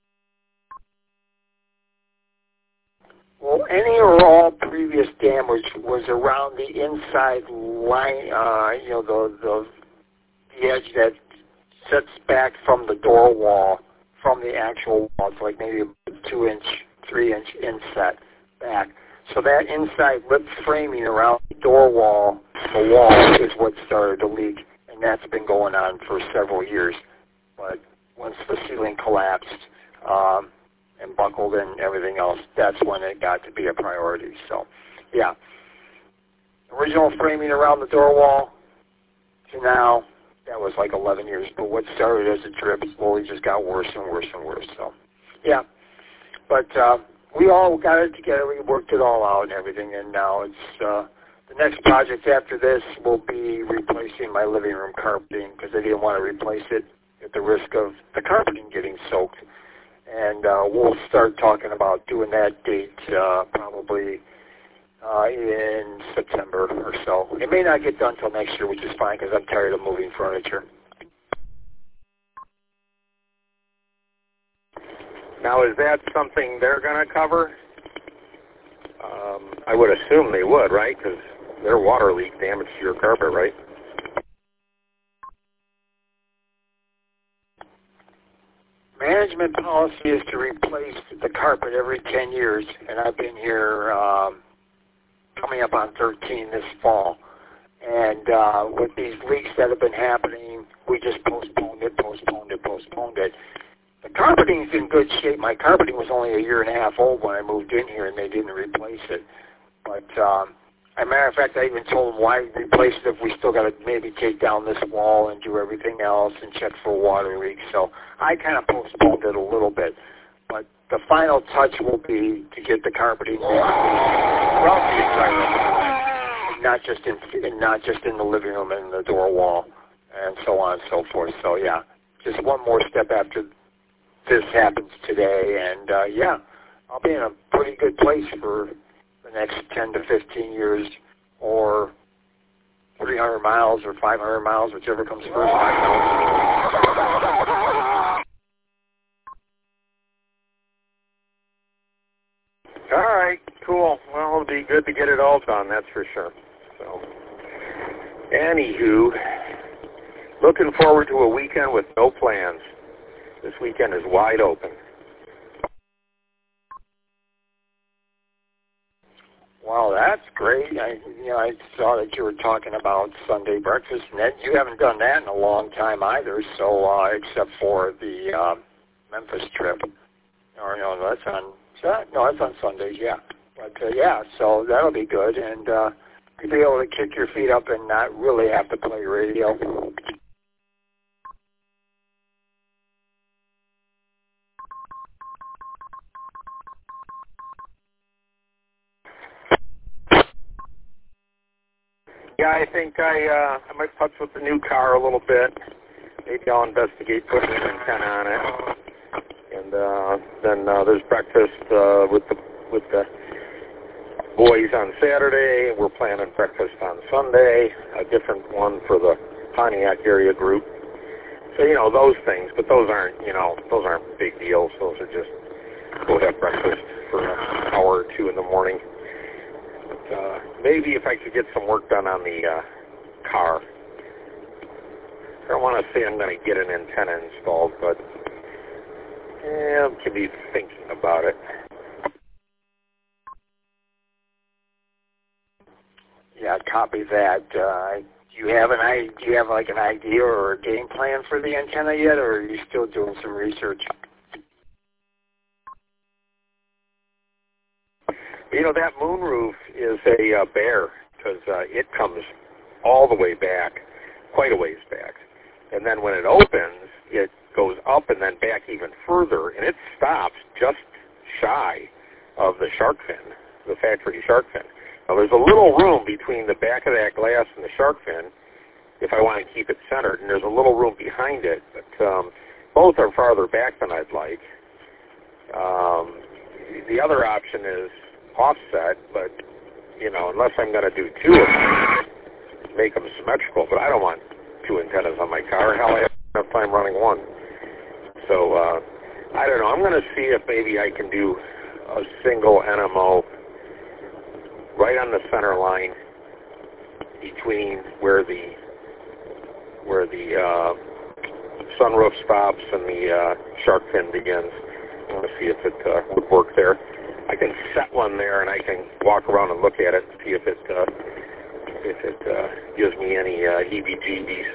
Well, any or all previous damage was around the inside line, you know, the edge that sets back from the door wall, from the actual wall. It's like maybe a 2-inch, 3-inch inset back. So that inside lip framing around the door wall, the wall, is what started to leak. And that's been going on for several years. But once the ceiling collapsed and buckled and everything else, that's when it got to be a priority. So, yeah. Original framing around the door wall to now, that was like 11 years. But what started as a drip slowly just got worse and worse and worse. So, yeah. But we all got it together. We worked it all out and everything. And now it's... the next project after this will be replacing my living room carpeting because I didn't want to replace it at the risk of the carpeting getting soaked. And we'll start talking about doing that date probably in September or so. It may not get done until next year, which is fine because I'm tired of moving furniture. Now, is that something they're going to cover? I would assume they would, right? Because their water leak damaged your carpet, right? Management policy is to replace the carpet every 10 years, and I've been here coming up on 13 this fall. And with these leaks that have been happening, we just postponed it. The carpeting's in good shape. My carpeting was only 1.5 years old when I moved in here, and they didn't replace it. But as a matter of fact, I even told them why replace it if we still got to maybe take down this wall and do everything else and check for water leaks. So I kind of postponed it a little bit. But the final touch will be to get the carpeting throughout the environment, not just in the living room and the door wall, and so on and so forth. So yeah, just one more step after this happens today, and yeah, I'll be in a pretty good place for the next 10 to 15 years, or 300 miles or 500 miles, whichever comes first. All right, cool. Well, it'll be good to get it all done, that's for sure. So, anywho, looking forward to a weekend with no plans. This weekend is wide open. Wow, that's great. I saw that you were talking about Sunday breakfast, and you haven't done that in a long time either. So, except for the Memphis trip, or that's on Sundays, yeah. But yeah, so that'll be good, and you'll be able to kick your feet up and not really have to play radio. Yeah, I think I might touch with the new car a little bit. Maybe I'll investigate putting an antenna on it. And then there's breakfast with the boys on Saturday. We're planning breakfast on Sunday, a different one for the Pontiac area group. So, those things, but those aren't big deals. Those are just go have breakfast for an hour or two in the morning. Maybe if I could get some work done on the car. I don't want to say I'm going to get an antenna installed, but I could be thinking about it. Yeah, copy that. Do you have an idea or a game plan for the antenna yet, or are you still doing some research? That moonroof is a bear because it comes all the way back, quite a ways back. And then when it opens, it goes up and then back even further, and it stops just shy of the shark fin, the factory shark fin. Now, there's a little room between the back of that glass and the shark fin if I want to keep it centered, and there's a little room behind it, but both are farther back than I'd like. The other option is offset, but, unless I'm going to do two of them, make them symmetrical, but I don't want two antennas on my car. Hell, I have enough time running one. So, I don't know. I'm going to see if maybe I can do a single NMO right on the center line between where the sunroof stops and the shark fin begins. I want to see if it would work there. I can set one there, and I can walk around and look at it and see if it gives me any heebie-jeebies.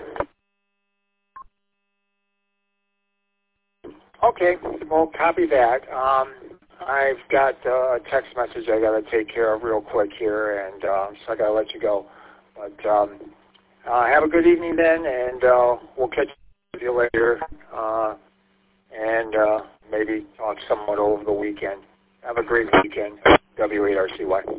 Okay, well, copy that. I've got a text message I got to take care of real quick here, and so I got to let you go. But have a good evening then, and we'll catch you later, and maybe talk somewhat over the weekend. Have a great weekend. W8RCY.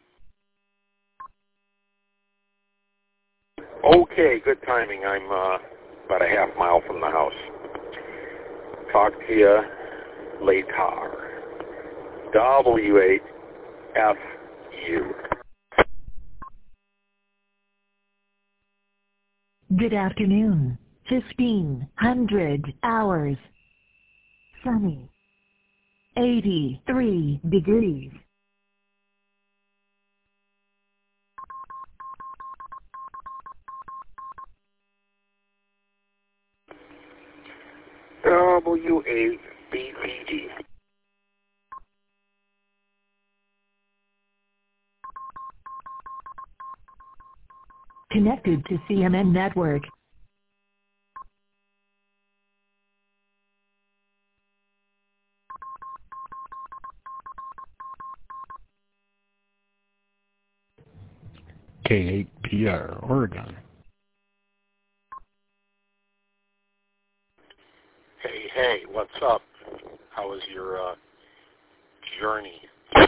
Okay, good timing. I'm about a half mile from the house. Talk to you later. W8FU. Good afternoon. 1500 hours. Sunny. 83 degrees. W8BPG. Connected to CMN Network. K8PR, Oregon. Hey, what's up? How was your journey?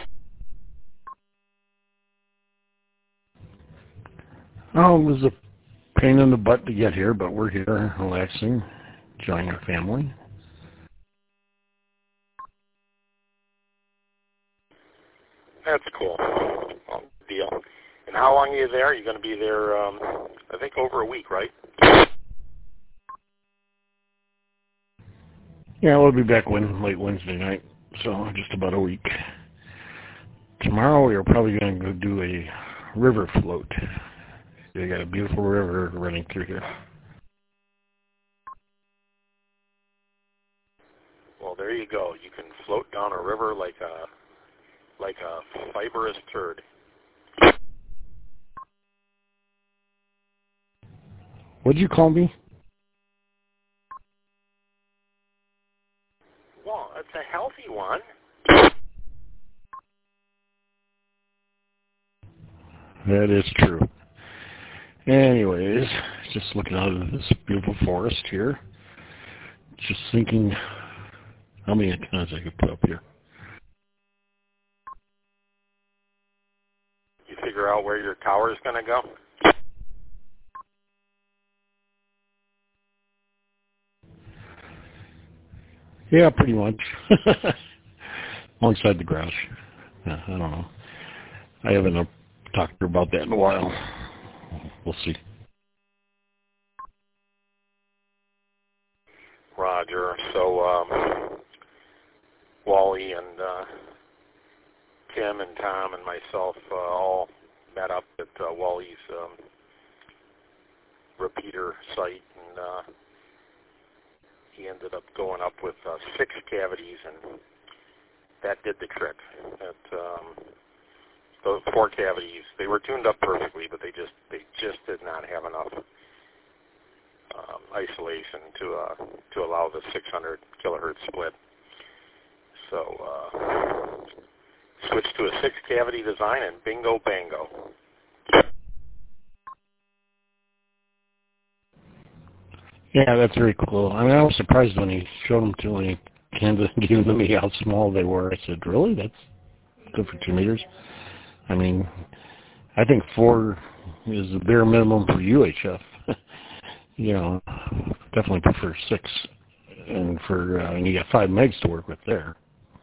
Oh, it was a pain in the butt to get here, but we're here, relaxing, enjoying our family. That's cool. Well, good deal. And how long are you there? You're going to be there, I think, over a week, right? Yeah, we'll be back late Wednesday night, so just about a week. Tomorrow we are probably going to go do a river float. They got a beautiful river running through here. Well, there you go. You can float down a river like a fibrous turd. What'd you call me? Well, it's a healthy one. That is true. Anyways, just looking out of this beautiful forest here. Just thinking how many antennas I could put up here. You figure out where your tower is going to go? Yeah, pretty much. Alongside the garage. Yeah, I don't know. I haven't talked to her about that in a while. We'll see. Roger. So, Wally and Tim and Tom and myself all met up at Wally's repeater site, and he ended up going up with 6 cavities, and that did the trick. Those 4 cavities, they were tuned up perfectly, but they just did not have enough isolation to allow the 600 kilohertz split. So switched to a 6 cavity design, and bingo bango. Yeah, that's very cool. I mean, I was surprised when he showed them to when he gave them to me how small they were. I said, really? That's good for 2 meters? I mean, I think 4 is the bare minimum for UHF. You know, definitely prefer 6. And and you got 5 megs to work with there.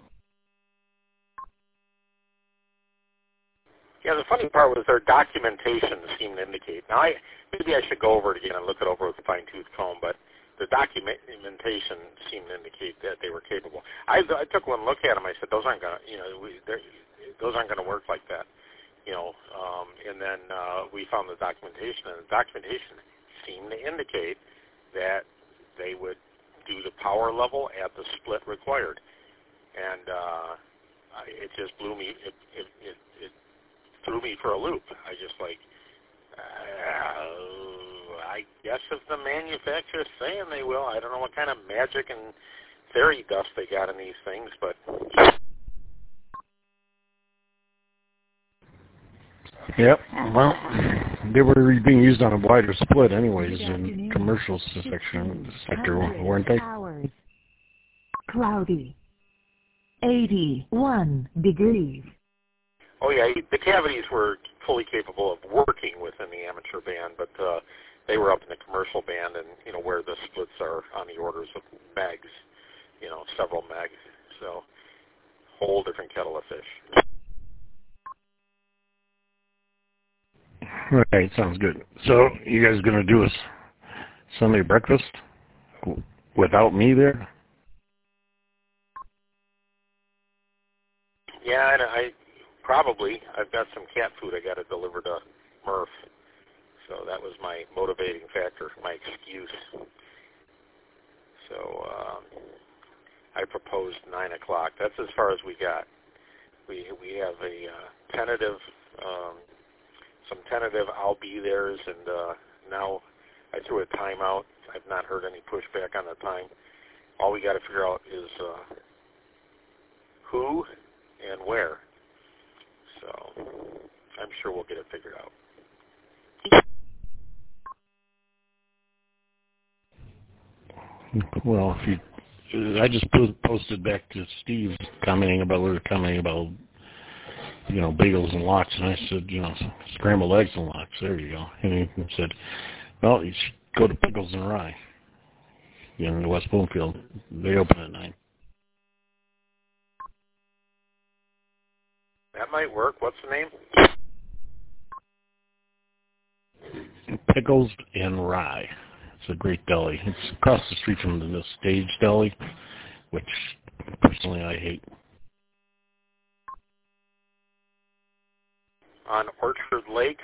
Yeah, the funny part was their documentation seemed to indicate. Now, maybe I should go over it again and look it over with a fine-tooth comb, but the documentation seemed to indicate that they were capable. I took one look at them. I said, those aren't going to, those aren't going to work like that, And then we found the documentation, and the documentation seemed to indicate that they would do the power level at the split required, and it just blew me. It threw me for a loop. I just I guess if the manufacturer's saying they will, I don't know what kind of magic and fairy dust they got in these things, but yep. Well, they were being used on a wider split anyways in commercial sector, weren't they? Hours. Cloudy. 81 degrees. Oh yeah, the cavities were fully capable of working within the amateur band, but they were up in the commercial band, and where the splits are on the orders of megs, several megs. So, whole different kettle of fish. Right, sounds good. So, you guys going to do a Sunday breakfast without me there? Yeah, and I've got some cat food I got to deliver to Murph. So that was my motivating factor, my excuse. So I proposed 9 o'clock. That's as far as we got. We have a tentative, some tentative I'll be there's, and now I threw a timeout. I've not heard any pushback on the time. All we got to figure out is who and where. So I'm sure we'll get it figured out. Well, I just posted back to Steve we were commenting about, bagels and lox, and I said, scrambled eggs and lox, there you go. And he said, well, you should go to Pickles and Rye in West Bloomfield. They open at 9. That might work. What's the name? Pickles and Rye. It's a great deli. It's across the street from the Stage Deli, which personally I hate. On Orchard Lake?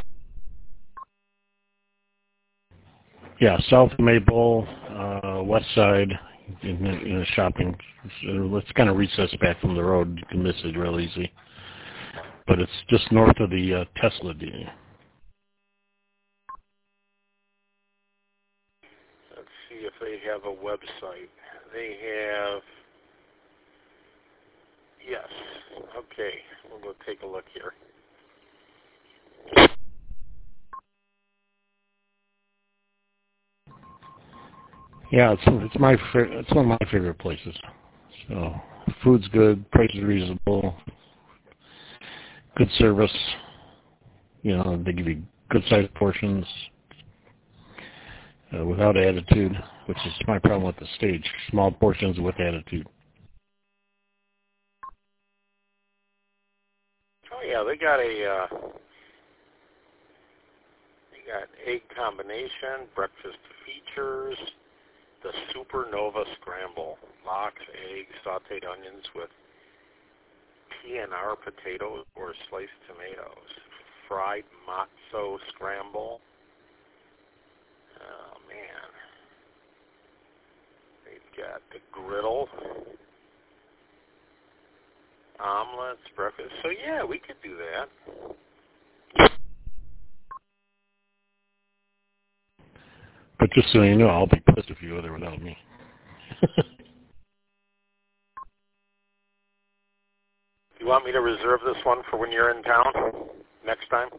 Yeah, South Maple, West Side, in the shopping. It's kind of recessed back from the road. You can miss it real easy. But it's just north of the Tesla deal. Let's see if they have a website. They have... Yes. Okay. We'll go take a look here. Yeah, it's one of my favorite places. So, food's good, price is reasonable, good service. They give you good sized portions without attitude, which is my problem with the Stage. Small portions with attitude. Oh yeah, they got egg combination, breakfast features. The Supernova Scramble, lox, eggs, sautéed onions with PNR potatoes or sliced tomatoes, fried matzo scramble. Oh man, they've got the griddle, omelets, breakfast. So yeah, we could do that. But just so you know, I'll be pissed if you go there without me. You want me to reserve this one for when you're in town next time?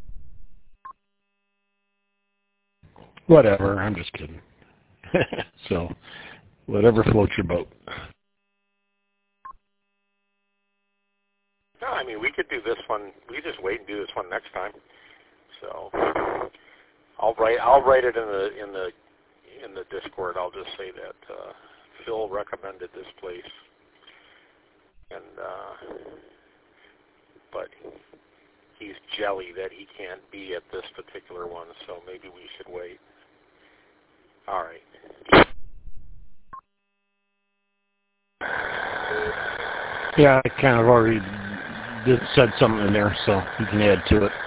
Whatever, I'm just kidding. So, whatever floats your boat. No, I mean, we could do this one. We just wait and do this one next time. So... I'll write it in the Discord. I'll just say that Phil recommended this place, and but he's jelly that he can't be at this particular one. So maybe we should wait. All right. Yeah, I kind of already said something in there, so you can add to it.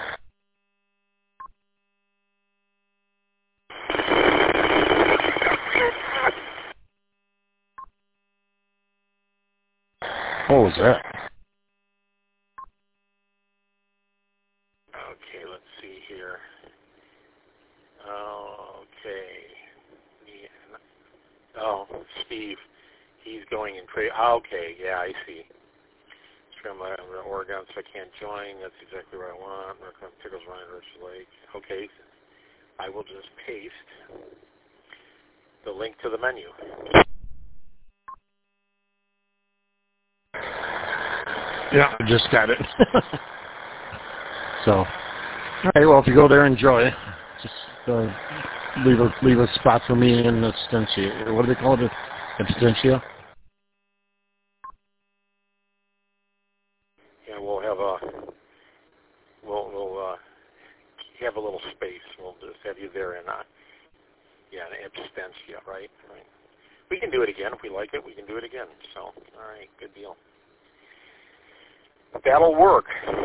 What was that? Okay, let's see here. Okay. Oh, Steve. He's going in crazy. Okay, yeah, I see. I'm in Oregon, so I can't join. That's exactly what I want. Recommend Pickles, Ryan, Rich Lake. Okay. I will just paste the link to the menu. Yeah, I just got it. So, all right. Well, if you go there, enjoy. Just leave a spot for me in Abstentia. What do they call it? Abstentia. Yeah, we'll have have a little space. We'll just have you there in an Abstentia, right? Right. We can do it again if we like it. We can do it again. So, all right, good deal. That'll work.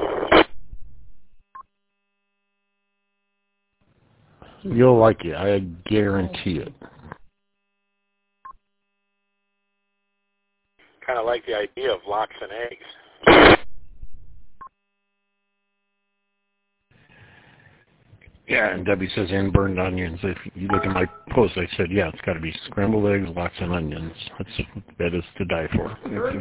You'll like it. I guarantee it. Kind of like the idea of lox and eggs. Yeah, and Debbie says, and burned onions. If you look at my post, I said, yeah, it's got to be scrambled eggs, lox, and onions. That is to die for.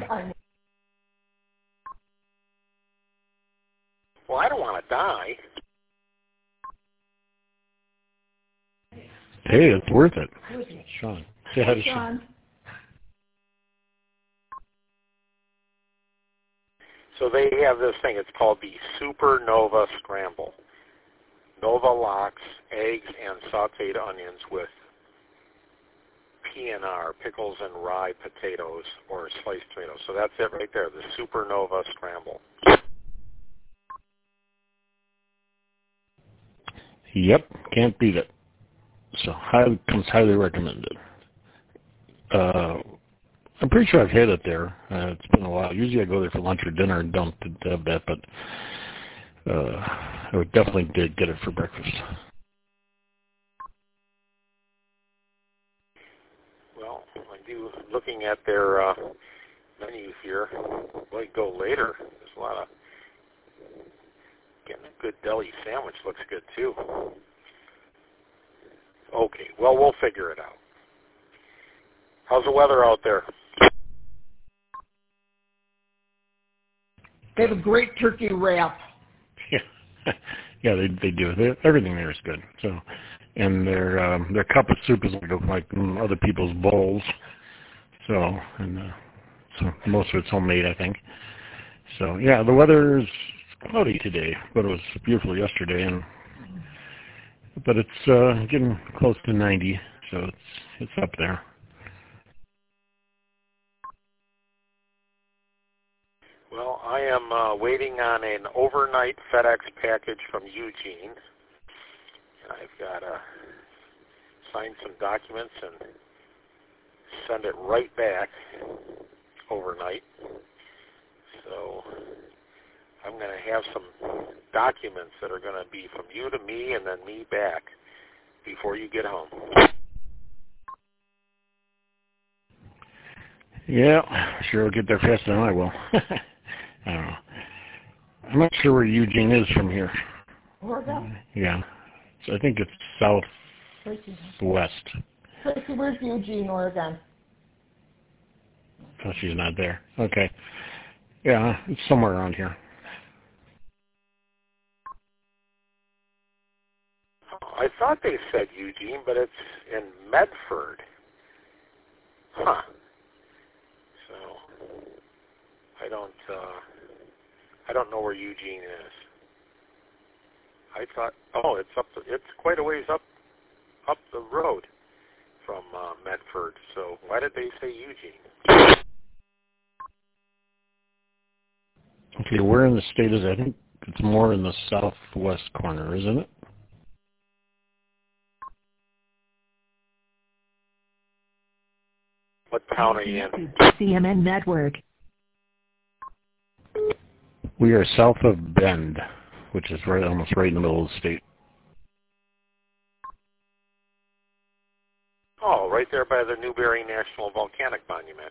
Well, I don't want to die. Hey, it's worth it. Sean. Say hi to Sean. So they have this thing. It's called the Supernova Scramble. Nova lox, eggs, and sautéed onions with PNR, pickles and rye potatoes, or sliced tomatoes. So that's it right there, the Supernova Scramble. Yep, can't beat it. So comes highly recommended. I'm pretty sure I've had it there. It's been a while. Usually I go there for lunch or dinner and don't have that, but I would definitely get it for breakfast. Well, I do. Looking at their menu here, might go later. There's a lot of getting a good deli sandwich. Looks good too. Okay, well, we'll figure it out. How's the weather out there? They have a great turkey wrap. Yeah, they do. Everything there is good. So, and their cup of soup is like other people's bowls. So, and so most of it's homemade, I think. So, yeah, the weather is cloudy today, but it was beautiful yesterday, but it's getting close to 90, so it's up there. Well, I am waiting on an overnight FedEx package from Eugene, and I've got to sign some documents and send it right back overnight. So I'm going to have some documents that are going to be from you to me and then me back before you get home. Yeah, sure will get there faster than I will. I don't know. I'm not sure where Eugene is from here. Oregon? Yeah. So I think it's southwest. Tracy, where's Eugene, Oregon? Oh, she's not there. Okay. Yeah, it's somewhere around here. I thought they said Eugene, but it's in Medford. Huh. So I don't know where Eugene is. I thought, it's quite a ways up the road from Medford. So why did they say Eugene? Okay, where in the state is it? I think it's more in the southwest corner, isn't it? What town are you in? CMN Network. We are south of Bend, which is almost right in the middle of the state. Oh, right there by the Newberry National Volcanic Monument.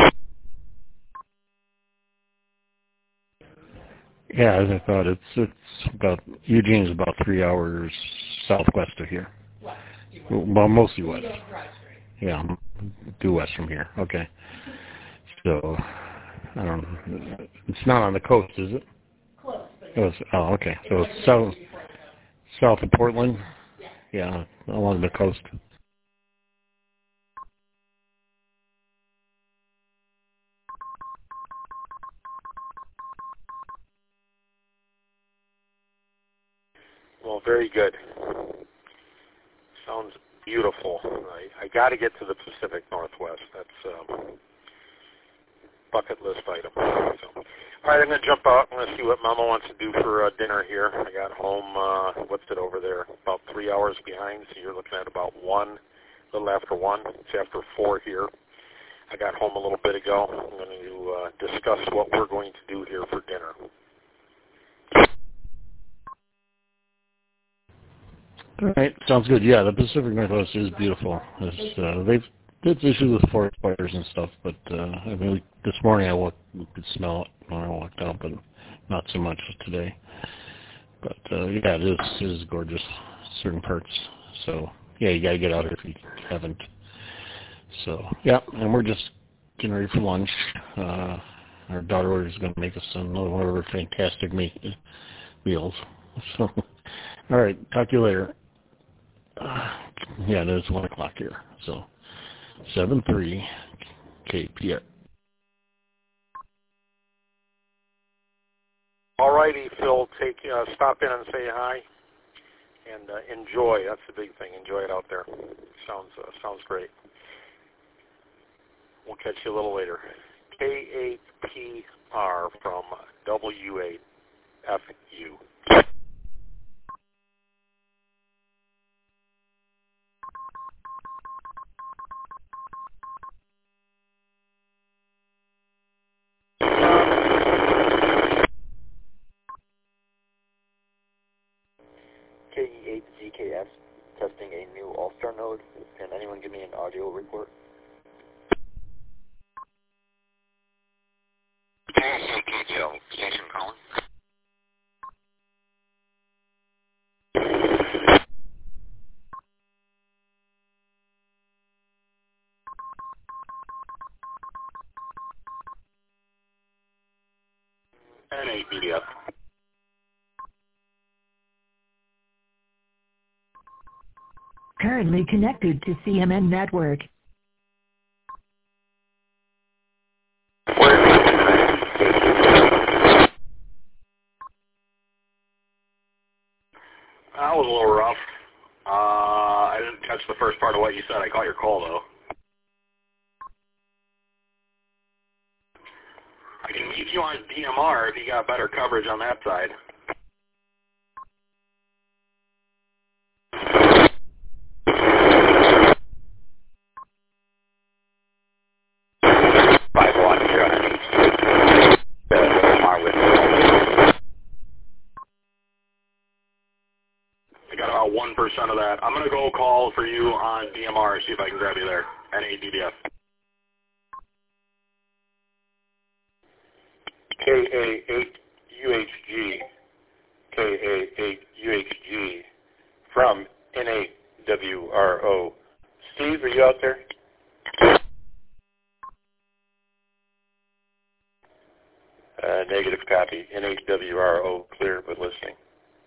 Yeah, as I thought, it's about Eugene's about 3 hours southwest of here. West. Well, mostly west. Yeah, due west from here. Okay. So, I don't know. It's not on the coast, is it? Close. Okay. So it's south of Portland? Yeah, along the coast. Well, very good. Sounds beautiful. I got to get to the Pacific Northwest. That's bucket list item. So, all right, I'm going to jump out. I'm going to see what Mama wants to do for dinner here. I got home, what's it over there, about 3 hours behind, so you're looking at about 1, a little after 1. It's after 4 here. I got home a little bit ago. I'm going to discuss what we're going to do here for dinner. All right, sounds good. Yeah, the Pacific Northwest is beautiful. They've issues with forest fires and stuff, but I mean, this morning we could smell it when I walked out, but not so much today. But yeah, it is gorgeous, certain parts. So yeah, you gotta get out here if you haven't. So yeah, and we're just getting ready for lunch. Our daughter is going to make us one of her fantastic meals. So all right, talk to you later. Yeah, it is 1 o'clock here. So 7:3 KPR. All righty, Phil. Stop in and say hi, and enjoy. That's the big thing. Enjoy it out there. Sounds great. We'll catch you a little later. K8PR from W8FU. KE8ZKS, testing a new All-Star node. Can anyone give me an audio report? KCKGO, station calling. N8BDF. Currently connected to CMN network. That was a little rough. I didn't catch the first part of what you said. I caught your call, though. I can meet you on DMR if you got better coverage on that side. I got about 1% of that. I'm going to go call for you on DMR, see if I can grab you there. N8DDF. KA8UHG. KA8UHG from N8WRO. Steve, are you out there? Negative copy. N8WRO, clear but listening.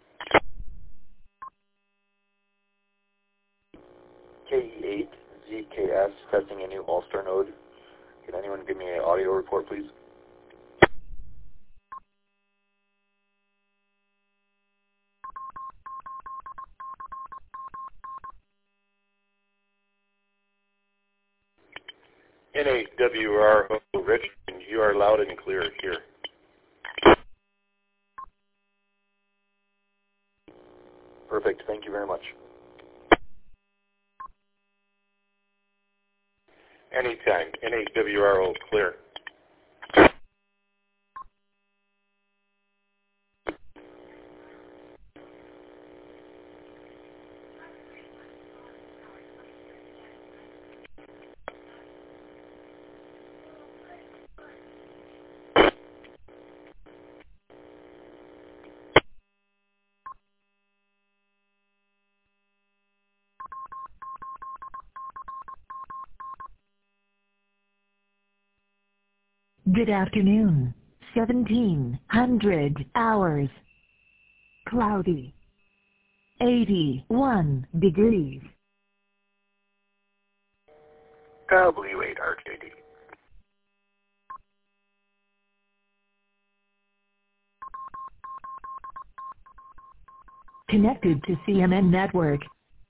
KE8ZKS, testing a new All-Star node. Can anyone give me an audio report, please? N8WRO, Richmond, you are loud and clear here. Perfect. Thank you very much. Anytime. N8WRO, clear. Good afternoon. 1700 hours. Cloudy. 81 degrees. W8RJD. Connected to CMN network.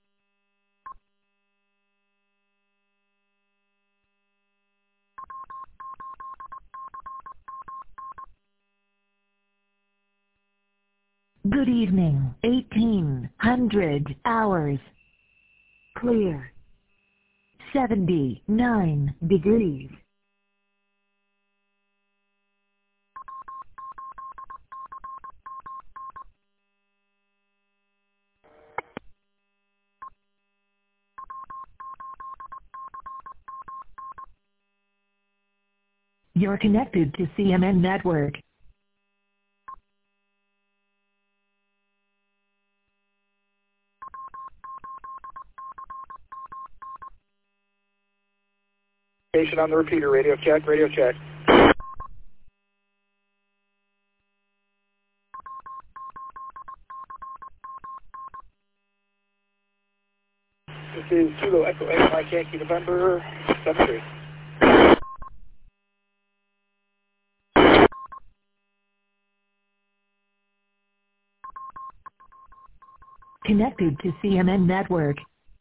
Good evening. 1800 hours. Clear. 79 degrees. You're connected to CMN network. Station on the repeater, radio check, radio check. This is Kilo Echo 8 Mike Yankee November 73. Connected to CMN Network.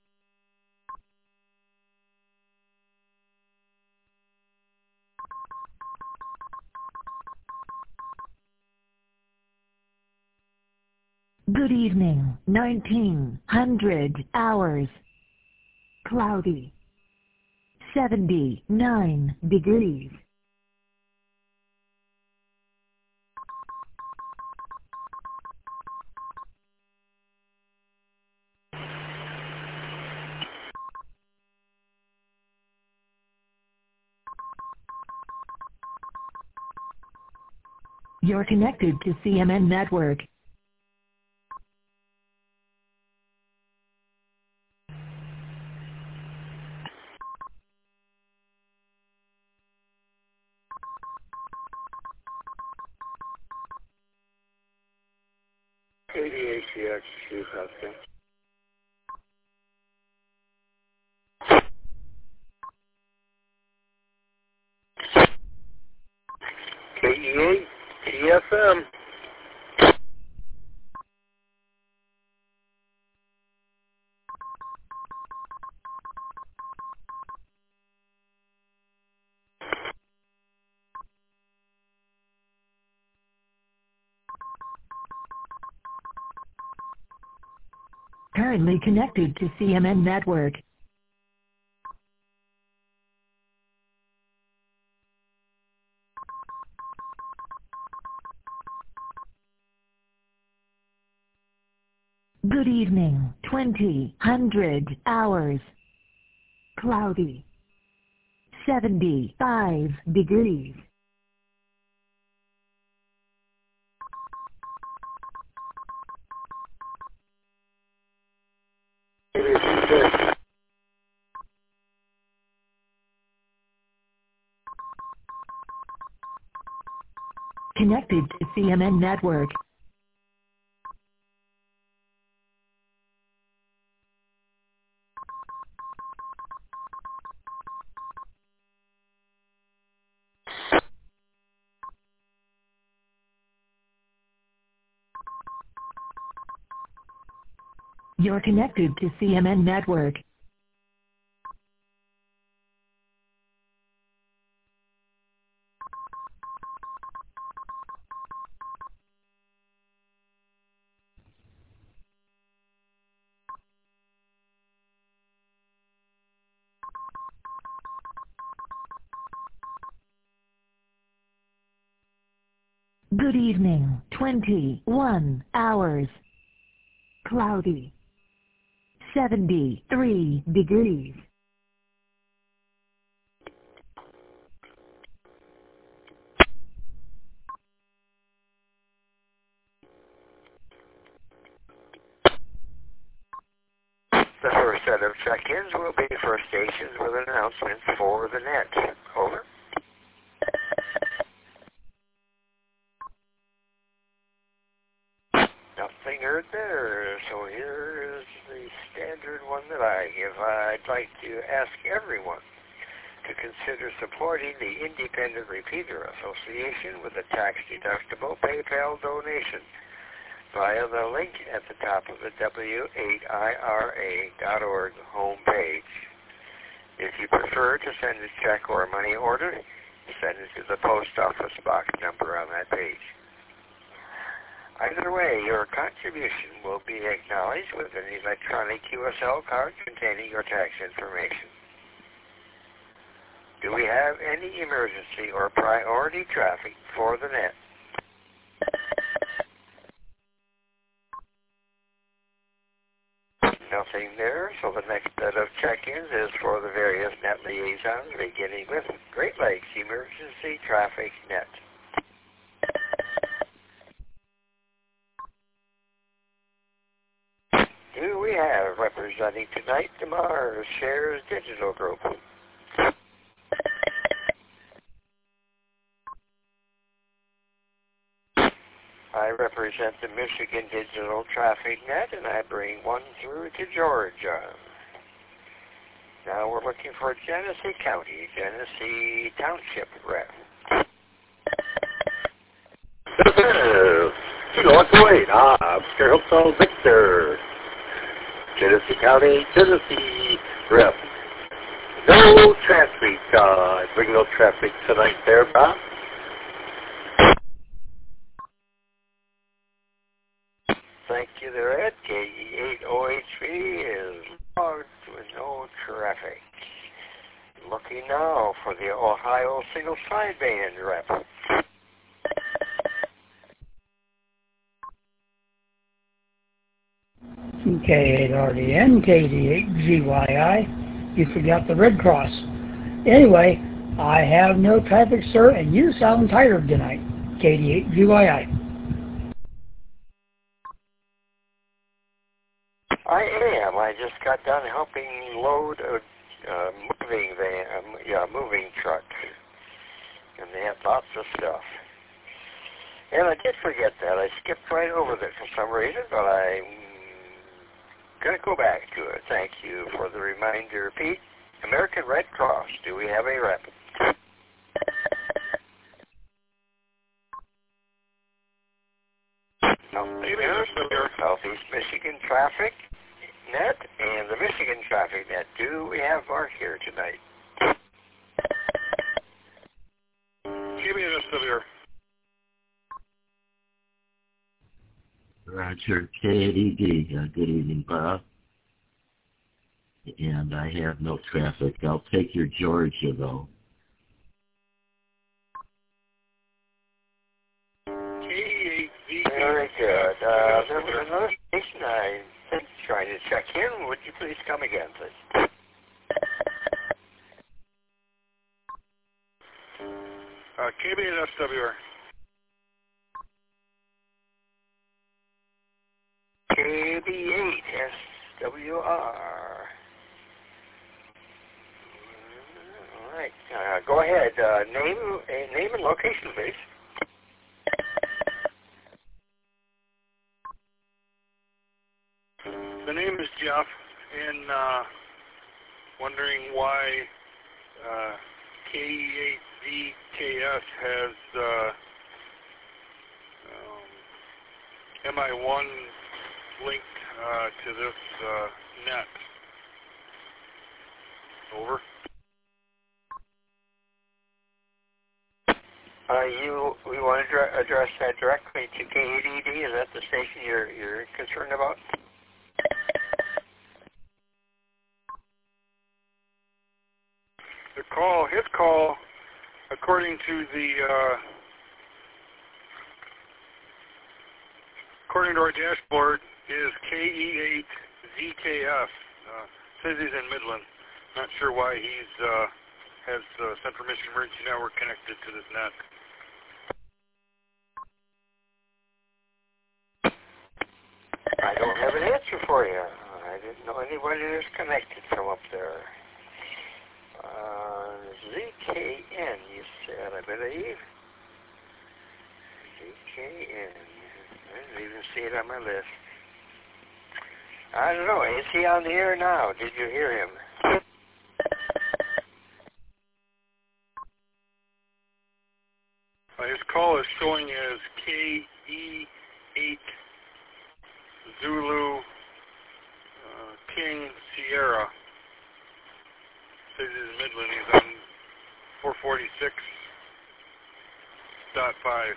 Good evening, 1900 hours. Cloudy. 79 degrees. You're connected to CMN Network. KDACX 2 testing. KEA TFM. Currently connected to CMN Network. Good evening, 2000 hours. Cloudy. 75 degrees. Connected to CMN Network. You're connected to CMN Network. Good evening, 21 hours. Cloudy. 73 degrees. The first set of check-ins will be for stations with announcements for the net. Over. Nothing heard there, so here is the standard one that I give. I'd like to ask everyone to consider supporting the Independent Repeater Association with a tax-deductible PayPal donation via the link at the top of the W8IRA.org homepage. If you prefer to send a check or a money order, send it to the post office box number on that page. Either way, your contribution will be acknowledged with an electronic QSL card containing your tax information. Do we have any emergency or priority traffic for the net? Nothing there, so the next set of check-ins is for the various net liaisons, beginning with Great Lakes Emergency Traffic Net. Do we have representing tonight the Mars Shares Digital Group? I represent the Michigan Digital Traffic Net, and I bring one through to Georgia. Now we're looking for Genesee County, Genesee Township rep. Kilo Echo 8, Oscar Hotel Victor. Genesee County, Tennessee rep. No traffic. Bring no traffic tonight there, Bob. Thank you there, Ed. KE8OHV is logged with no traffic. Looking now for the Ohio single sideband rep. K8RDN, KD8GYI. You forgot the Red Cross. Anyway, I have no traffic, sir, and you sound tired tonight. KD8GYI. I am. I just got done helping load a moving truck. And they had lots of stuff. And I did forget that. I skipped right over that for some reason, but I'm going to go back to it. Thank you for the reminder, Pete. American Red Cross, do we have a rep? Southeast Michigan Traffic Net and the Michigan Traffic Net. Do we have Mark here tonight? KBNSWR. Roger, KADD. Good evening, Bob. And I have no traffic. I'll take your Georgia, though. Very good. There was another station I've been trying to check in. Would you please come again, please? KBNSWR. KB8SWR. All right. Go ahead. Name and location, please. The name is Jeff, and wondering why KE8VKS has MI1 linked to this net. Over. We want to address that directly to KEDD. Is that the station you're concerned about? His call, according to our dashboard, is KE8ZKF. Says he's in Midland. Not sure why he's has Central Michigan Emergency Network connected to this net. I don't have an answer for you. I didn't know anybody that's connected from up there. ZKN, you said, I believe. ZKN. I didn't even see it on my list. I don't know. Is he on the air now? Did you hear him? His call is showing as KE8 Zulu King Sierra. Says he's in Midland. He's on 446.5.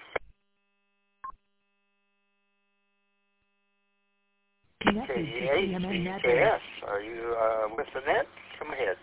KE8ZKS. Are you with the net? Come ahead.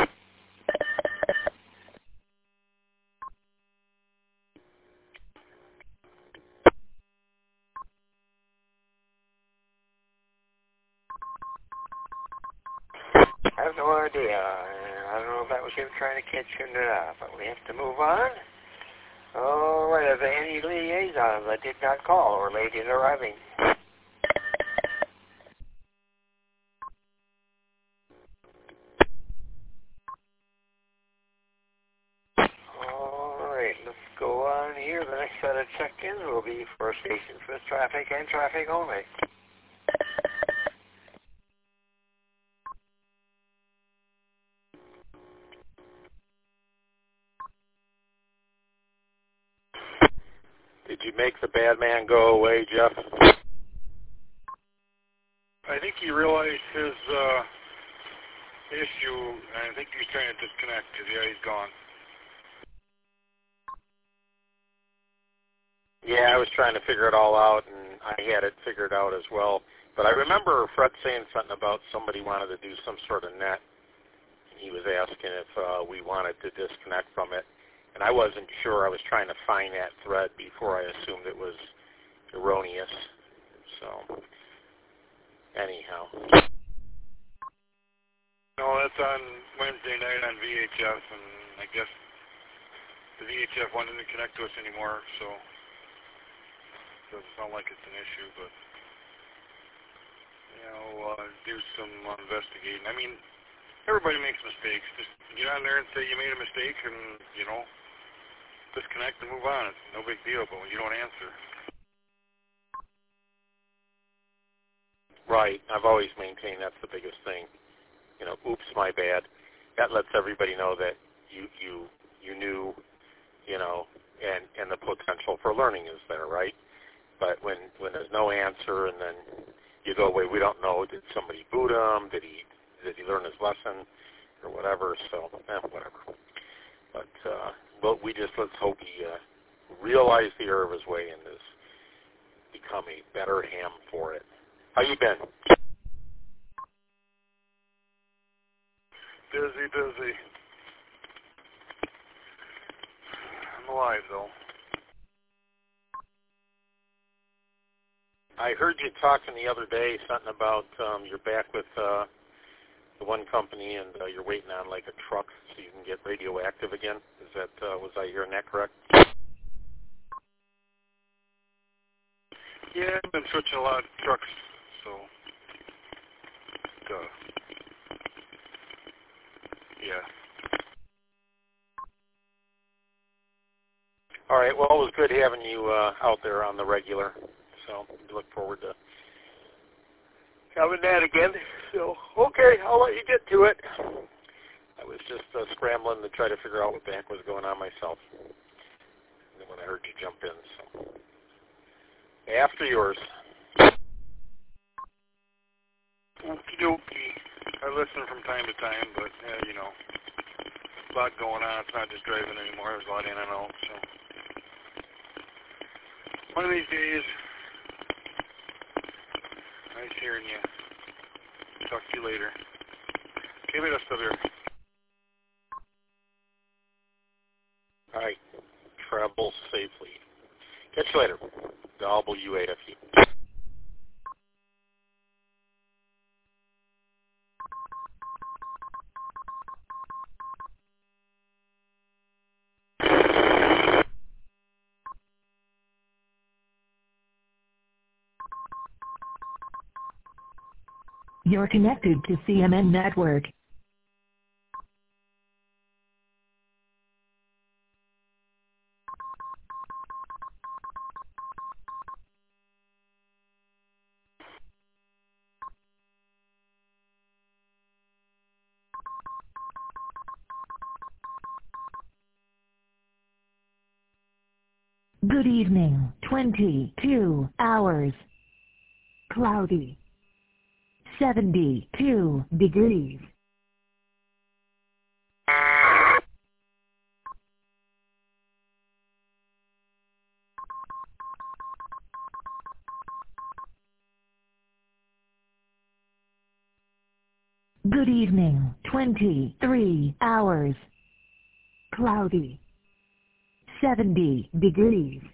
I have no idea. I don't know if that was him trying to catch you or not, but we have to move on. All right, are there any liaisons I did not call or late in arriving? All right, let's go on here. The next set of check-ins will be for stations with traffic and traffic only. Did you make the bad man go away, Jeff? I I think he realized his issue, and I think he's trying to disconnect because, yeah, he's gone. Yeah, I was trying to figure it all out, and I had it figured out as well. But I remember Fred saying something about somebody wanted to do some sort of net, and he was asking if we wanted to disconnect from it. And I wasn't sure. I was trying to find that thread before I assumed it was erroneous. So, anyhow. No, that's on Wednesday night on VHF, and I guess the VHF one didn't connect to us anymore, so it doesn't sound like it's an issue, but, you know, do some investigating. I mean, everybody makes mistakes. Just get on there and say you made a mistake and, you know, disconnect and move on. It's no big deal, but when you don't answer. Right. I've always maintained that's the biggest thing. You know, oops, my bad. That lets everybody know that you knew, you know, and the potential for learning is there, right? But when there's no answer and then you go, wait, we don't know, did somebody boot him? Did he learn his lesson or whatever? So, whatever. But well, let's hope he realized the error of his way and has become a better ham for it. How you been? Busy. I'm alive, though. I heard you talking the other day, something about you're back with the one company and you're waiting on like a truck so you can get radioactive again. Is that was I hearing that correct? Yeah, I've been switching a lot of trucks, so yeah. All right. Well, it was good having you out there on the regular. So we look forward to having that again. So, okay, I'll let you get to it. I was just scrambling to try to figure out what the heck was going on myself. And then when I heard you jump in, so after yours. Okie dokie. I listen from time to time, but, you know, a lot going on. It's not just driving anymore. There's a lot in and out, so. One of these days, nice hearing you. Talk to you later. Okay, wait, I'm still there. All right. Travel safely. Catch you later. WUAFU. You're connected to CMN Network. Good evening, 22 hours. Cloudy. 72 degrees. Good evening, 23 hours. Cloudy. 70 degrees.